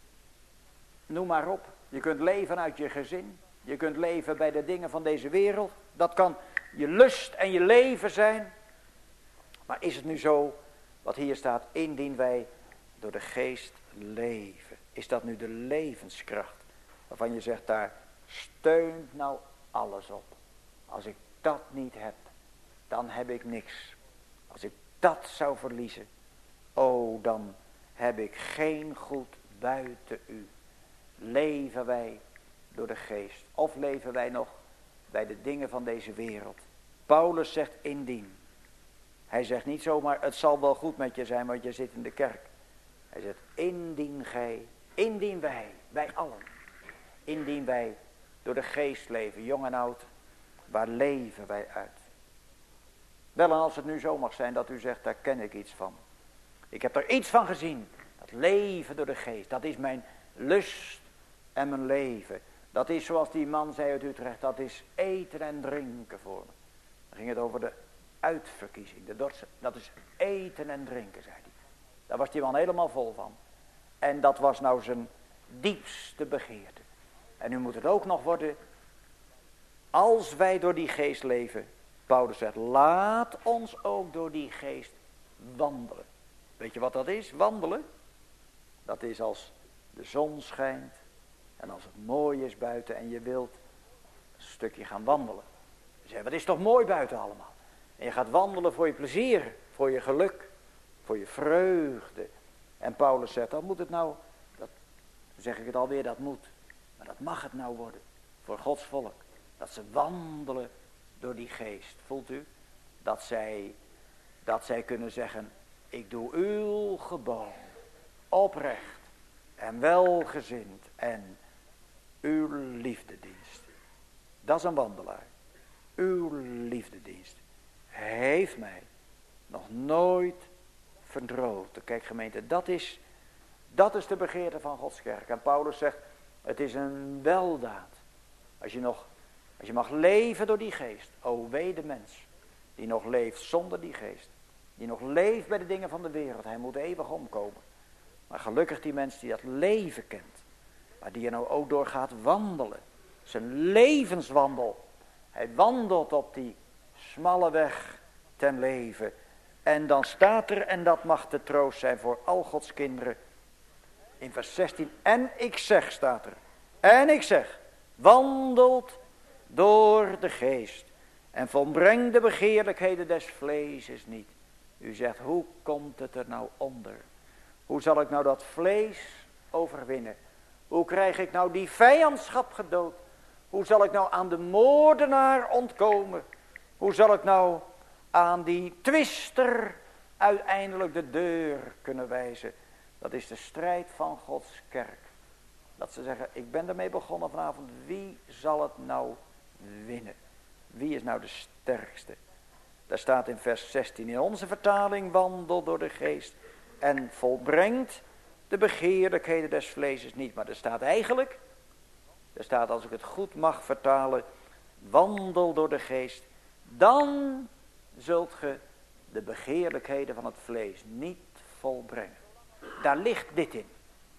noem maar op. Je kunt leven uit je gezin. Je kunt leven bij de dingen van deze wereld. Dat kan je lust en je leven zijn. Maar is het nu zo, wat hier staat, indien wij door de geest leven. Is dat nu de levenskracht? Waarvan je zegt, daar steunt nou alles op. Als ik dat niet heb, dan heb ik niks. Als ik dat zou verliezen, oh, dan heb ik geen goed buiten u. Leven wij door de geest? Of leven wij nog bij de dingen van deze wereld? Paulus zegt indien. Hij zegt niet zomaar, het zal wel goed met je zijn, want je zit in de kerk. Hij zegt, indien gij, indien wij, wij allen. Indien wij door de geest leven, jong en oud. Waar leven wij uit? Wel, en als het nu zo mag zijn dat u zegt, daar ken ik iets van. Ik heb er iets van gezien. Dat leven door de geest, dat is mijn lust en mijn leven. Dat is zoals die man zei uit Utrecht, dat is eten en drinken voor me. Dan ging het over de uitverkiezing. De dorst, dat is eten en drinken, zei hij. Daar was die man helemaal vol van. En dat was nou zijn diepste begeerte. En nu moet het ook nog worden, als wij door die geest leven. Paulus zegt, laat ons ook door die geest wandelen. Weet je wat dat is, wandelen? Dat is als de zon schijnt en als het mooi is buiten en je wilt een stukje gaan wandelen. Je zegt, wat is toch mooi buiten allemaal. En je gaat wandelen voor je plezier, voor je geluk, voor je vreugde. En Paulus zegt, dan moet het nou, dat zeg ik het alweer, dat moet. Maar dat mag het nou worden, voor Gods volk. Dat ze wandelen door die geest. Voelt u? Dat zij, dat zij kunnen zeggen, ik doe uw geboden oprecht en welgezind en uw liefdedienst. Dat is een wandelaar. Uw liefdedienst heeft mij nog nooit verdroogd. Kijk gemeente, dat is, dat is de begeerte van Gods kerk. En Paulus zegt, het is een weldaad. Als je nog, als je mag leven door die geest. O wee de mens die nog leeft zonder die geest. Die nog leeft bij de dingen van de wereld. Hij moet eeuwig omkomen. Maar gelukkig die mens die dat leven kent. Maar die er nou ook door gaat wandelen. Zijn levenswandel. Hij wandelt op die smalle weg ten leven. En dan staat er, en dat mag de troost zijn voor al Gods kinderen. In vers zestien, en ik zeg, staat er. En ik zeg, wandelt door de geest. En volbreng de begeerlijkheden des vleeses niet. U zegt, hoe komt het er nou onder? Hoe zal ik nou dat vlees overwinnen? Hoe krijg ik nou die vijandschap gedood? Hoe zal ik nou aan de moordenaar ontkomen? Hoe zal ik nou aan die twister uiteindelijk de deur kunnen wijzen? Dat is de strijd van Gods kerk. Dat ze zeggen, ik ben ermee begonnen vanavond. Wie zal het nou winnen? Wie is nou de sterkste? Daar staat in vers zestien in onze vertaling, wandel door de geest en volbrengt de begeerlijkheden des vleeses niet. Maar er staat eigenlijk, er staat als ik het goed mag vertalen, wandel door de geest, dan zult ge de begeerlijkheden van het vlees niet volbrengen. Daar ligt dit in.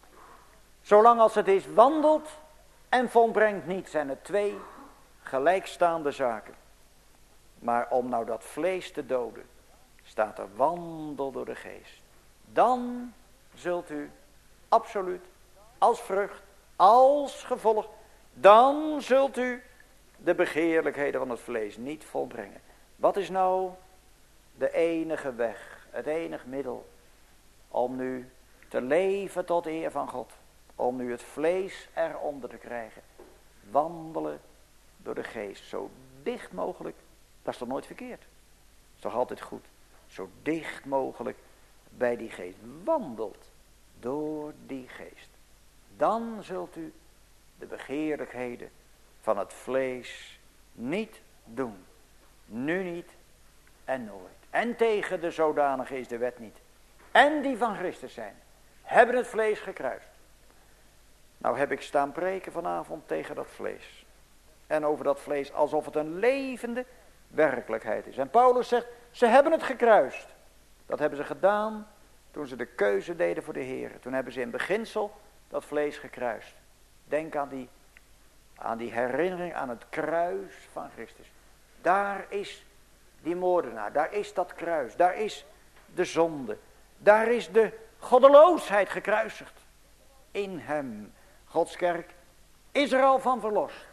Zolang als het is wandelt en volbrengt niet, zijn het twee gelijkstaande zaken. Maar om nou dat vlees te doden, staat er wandel door de geest. Dan zult u absoluut, als vrucht, als gevolg, dan zult u de begeerlijkheden van het vlees niet volbrengen. Wat is nou de enige weg, het enige middel om nu te leven tot eer van God? Om nu het vlees eronder te krijgen. Wandelen door de geest, zo dicht mogelijk. Dat is toch nooit verkeerd? Dat is toch altijd goed? Zo dicht mogelijk bij die geest. Wandelt door die geest. Dan zult u de begeerlijkheden van het vlees niet doen. Nu niet en nooit. En tegen de zodanige is de wet niet. En die van Christus zijn, hebben het vlees gekruist. Nou heb ik staan preken vanavond tegen dat vlees. En over dat vlees alsof het een levende werkelijkheid is. En Paulus zegt, ze hebben het gekruist. Dat hebben ze gedaan toen ze de keuze deden voor de Heer. Toen hebben ze in beginsel dat vlees gekruist. Denk aan die, aan die herinnering aan het kruis van Christus. Daar is die moordenaar, daar is dat kruis, daar is de zonde. Daar is de goddeloosheid gekruisigd. In hem. Gods kerk is er al van verlost.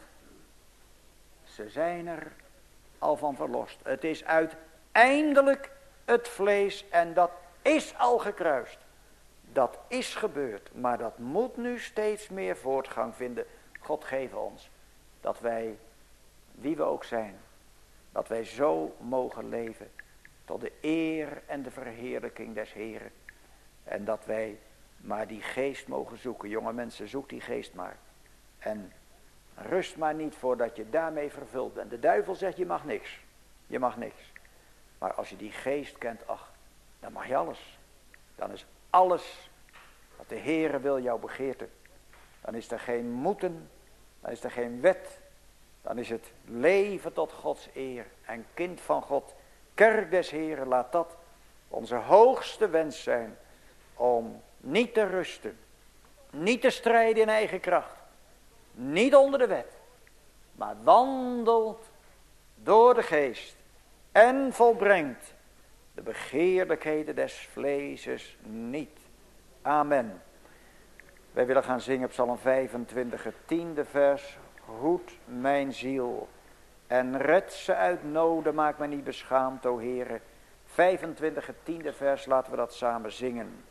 Ze zijn er al van verlost. Het is uiteindelijk het vlees en dat is al gekruist. Dat is gebeurd, maar dat moet nu steeds meer voortgang vinden. God geef ons dat wij, wie we ook zijn, dat wij zo mogen leven tot de eer en de verheerlijking des Heren. En dat wij maar die geest mogen zoeken. Jonge mensen, zoek die geest maar. En rust maar niet voordat je daarmee vervuld bent. De duivel zegt, je mag niks. Je mag niks. Maar als je die geest kent, ach, dan mag je alles. Dan is alles wat de Heere wil jou begeerte. Dan is er geen moeten. Dan is er geen wet. Dan is het leven tot Gods eer. En kind van God kerk des Heren, laat dat onze hoogste wens zijn. Om niet te rusten. Niet te strijden in eigen kracht. Niet onder de wet. Maar wandelt door de geest. En volbrengt de begeerlijkheden des vleeses niet. Amen. Wij willen gaan zingen Psalm vijfentwintig, het tiende vers. Hoed mijn ziel en red ze uit noden, maak mij niet beschaamd, o Heere. vijfentwintig, het tiende vers, laten we dat samen zingen.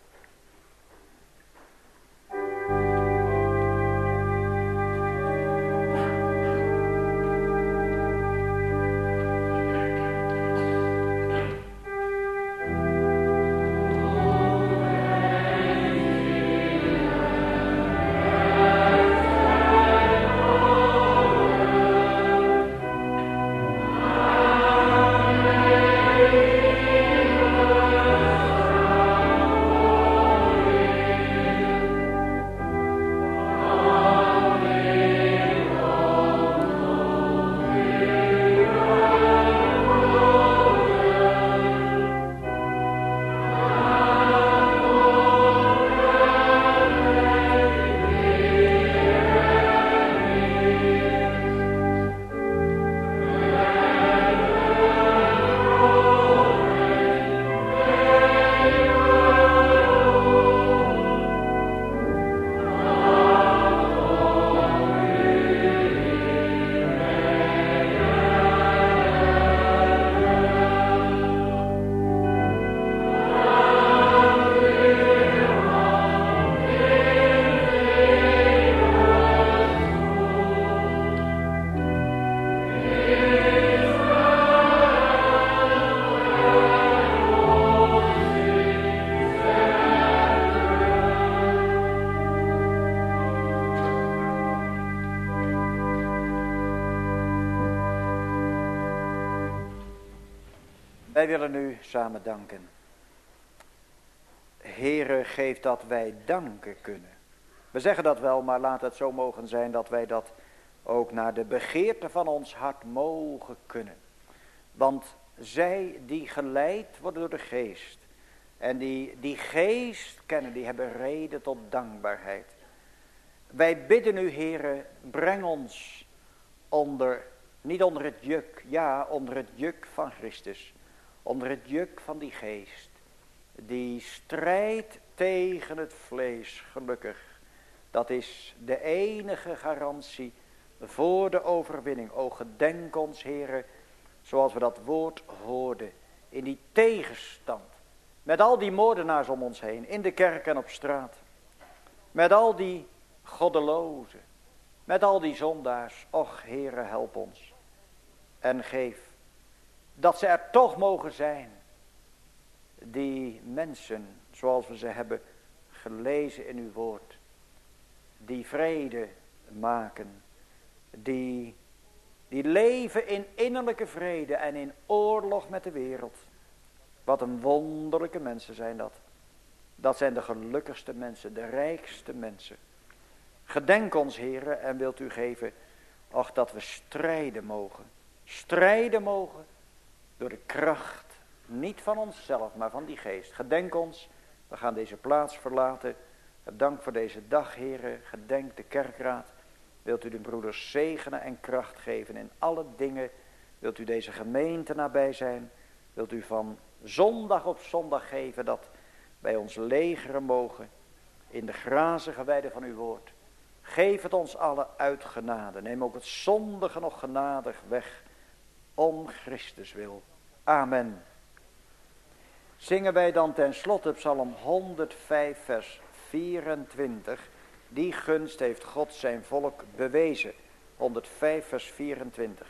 Wij willen u samen danken. Heere, geef dat wij danken kunnen. We zeggen dat wel, maar laat het zo mogen zijn dat wij dat ook naar de begeerte van ons hart mogen kunnen. Want zij die geleid worden door de geest en die die geest kennen, die hebben reden tot dankbaarheid. Wij bidden u, Heere, breng ons onder, niet onder het juk, ja, onder het juk van Christus. Onder het juk van die geest. Die strijdt tegen het vlees, gelukkig. Dat is de enige garantie voor de overwinning. O, gedenk ons, Heere, zoals we dat woord hoorden. In die tegenstand. Met al die moordenaars om ons heen. In de kerk en op straat. Met al die goddelozen. Met al die zondaars. Och, Heere, help ons. En geef dat ze er toch mogen zijn. Die mensen, zoals we ze hebben gelezen in uw woord. Die vrede maken. Die, die leven in innerlijke vrede en in oorlog met de wereld. Wat een wonderlijke mensen zijn dat. Dat zijn de gelukkigste mensen, de rijkste mensen. Gedenk ons, Heere, en wilt u geven, och, dat we strijden mogen. Strijden mogen door de kracht, niet van onszelf, maar van die geest. Gedenk ons, we gaan deze plaats verlaten. Dank voor deze dag, Heere. Gedenk de kerkraad. Wilt u de broeders zegenen en kracht geven in alle dingen. Wilt u deze gemeente nabij zijn. Wilt u van zondag op zondag geven dat wij ons legeren mogen in de grazige weide van uw woord. Geef het ons alle uit genade. Neem ook het zondige nog genadig weg. Om Christus wil. Amen. Zingen wij dan ten slotte Psalm honderdvijf vers vierentwintig. Die gunst heeft God zijn volk bewezen. honderdvijf vers vierentwintig.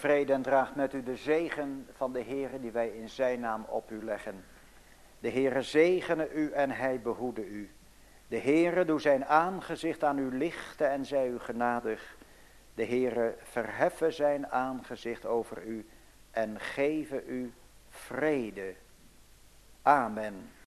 vrede en draagt met u de zegen van de Heere die wij in zijn naam op u leggen. De Heere zegene u en hij behoede u. De Heere doe zijn aangezicht aan u lichten en zij u genadig. De Heere verheffe zijn aangezicht over u en geven u vrede. Amen.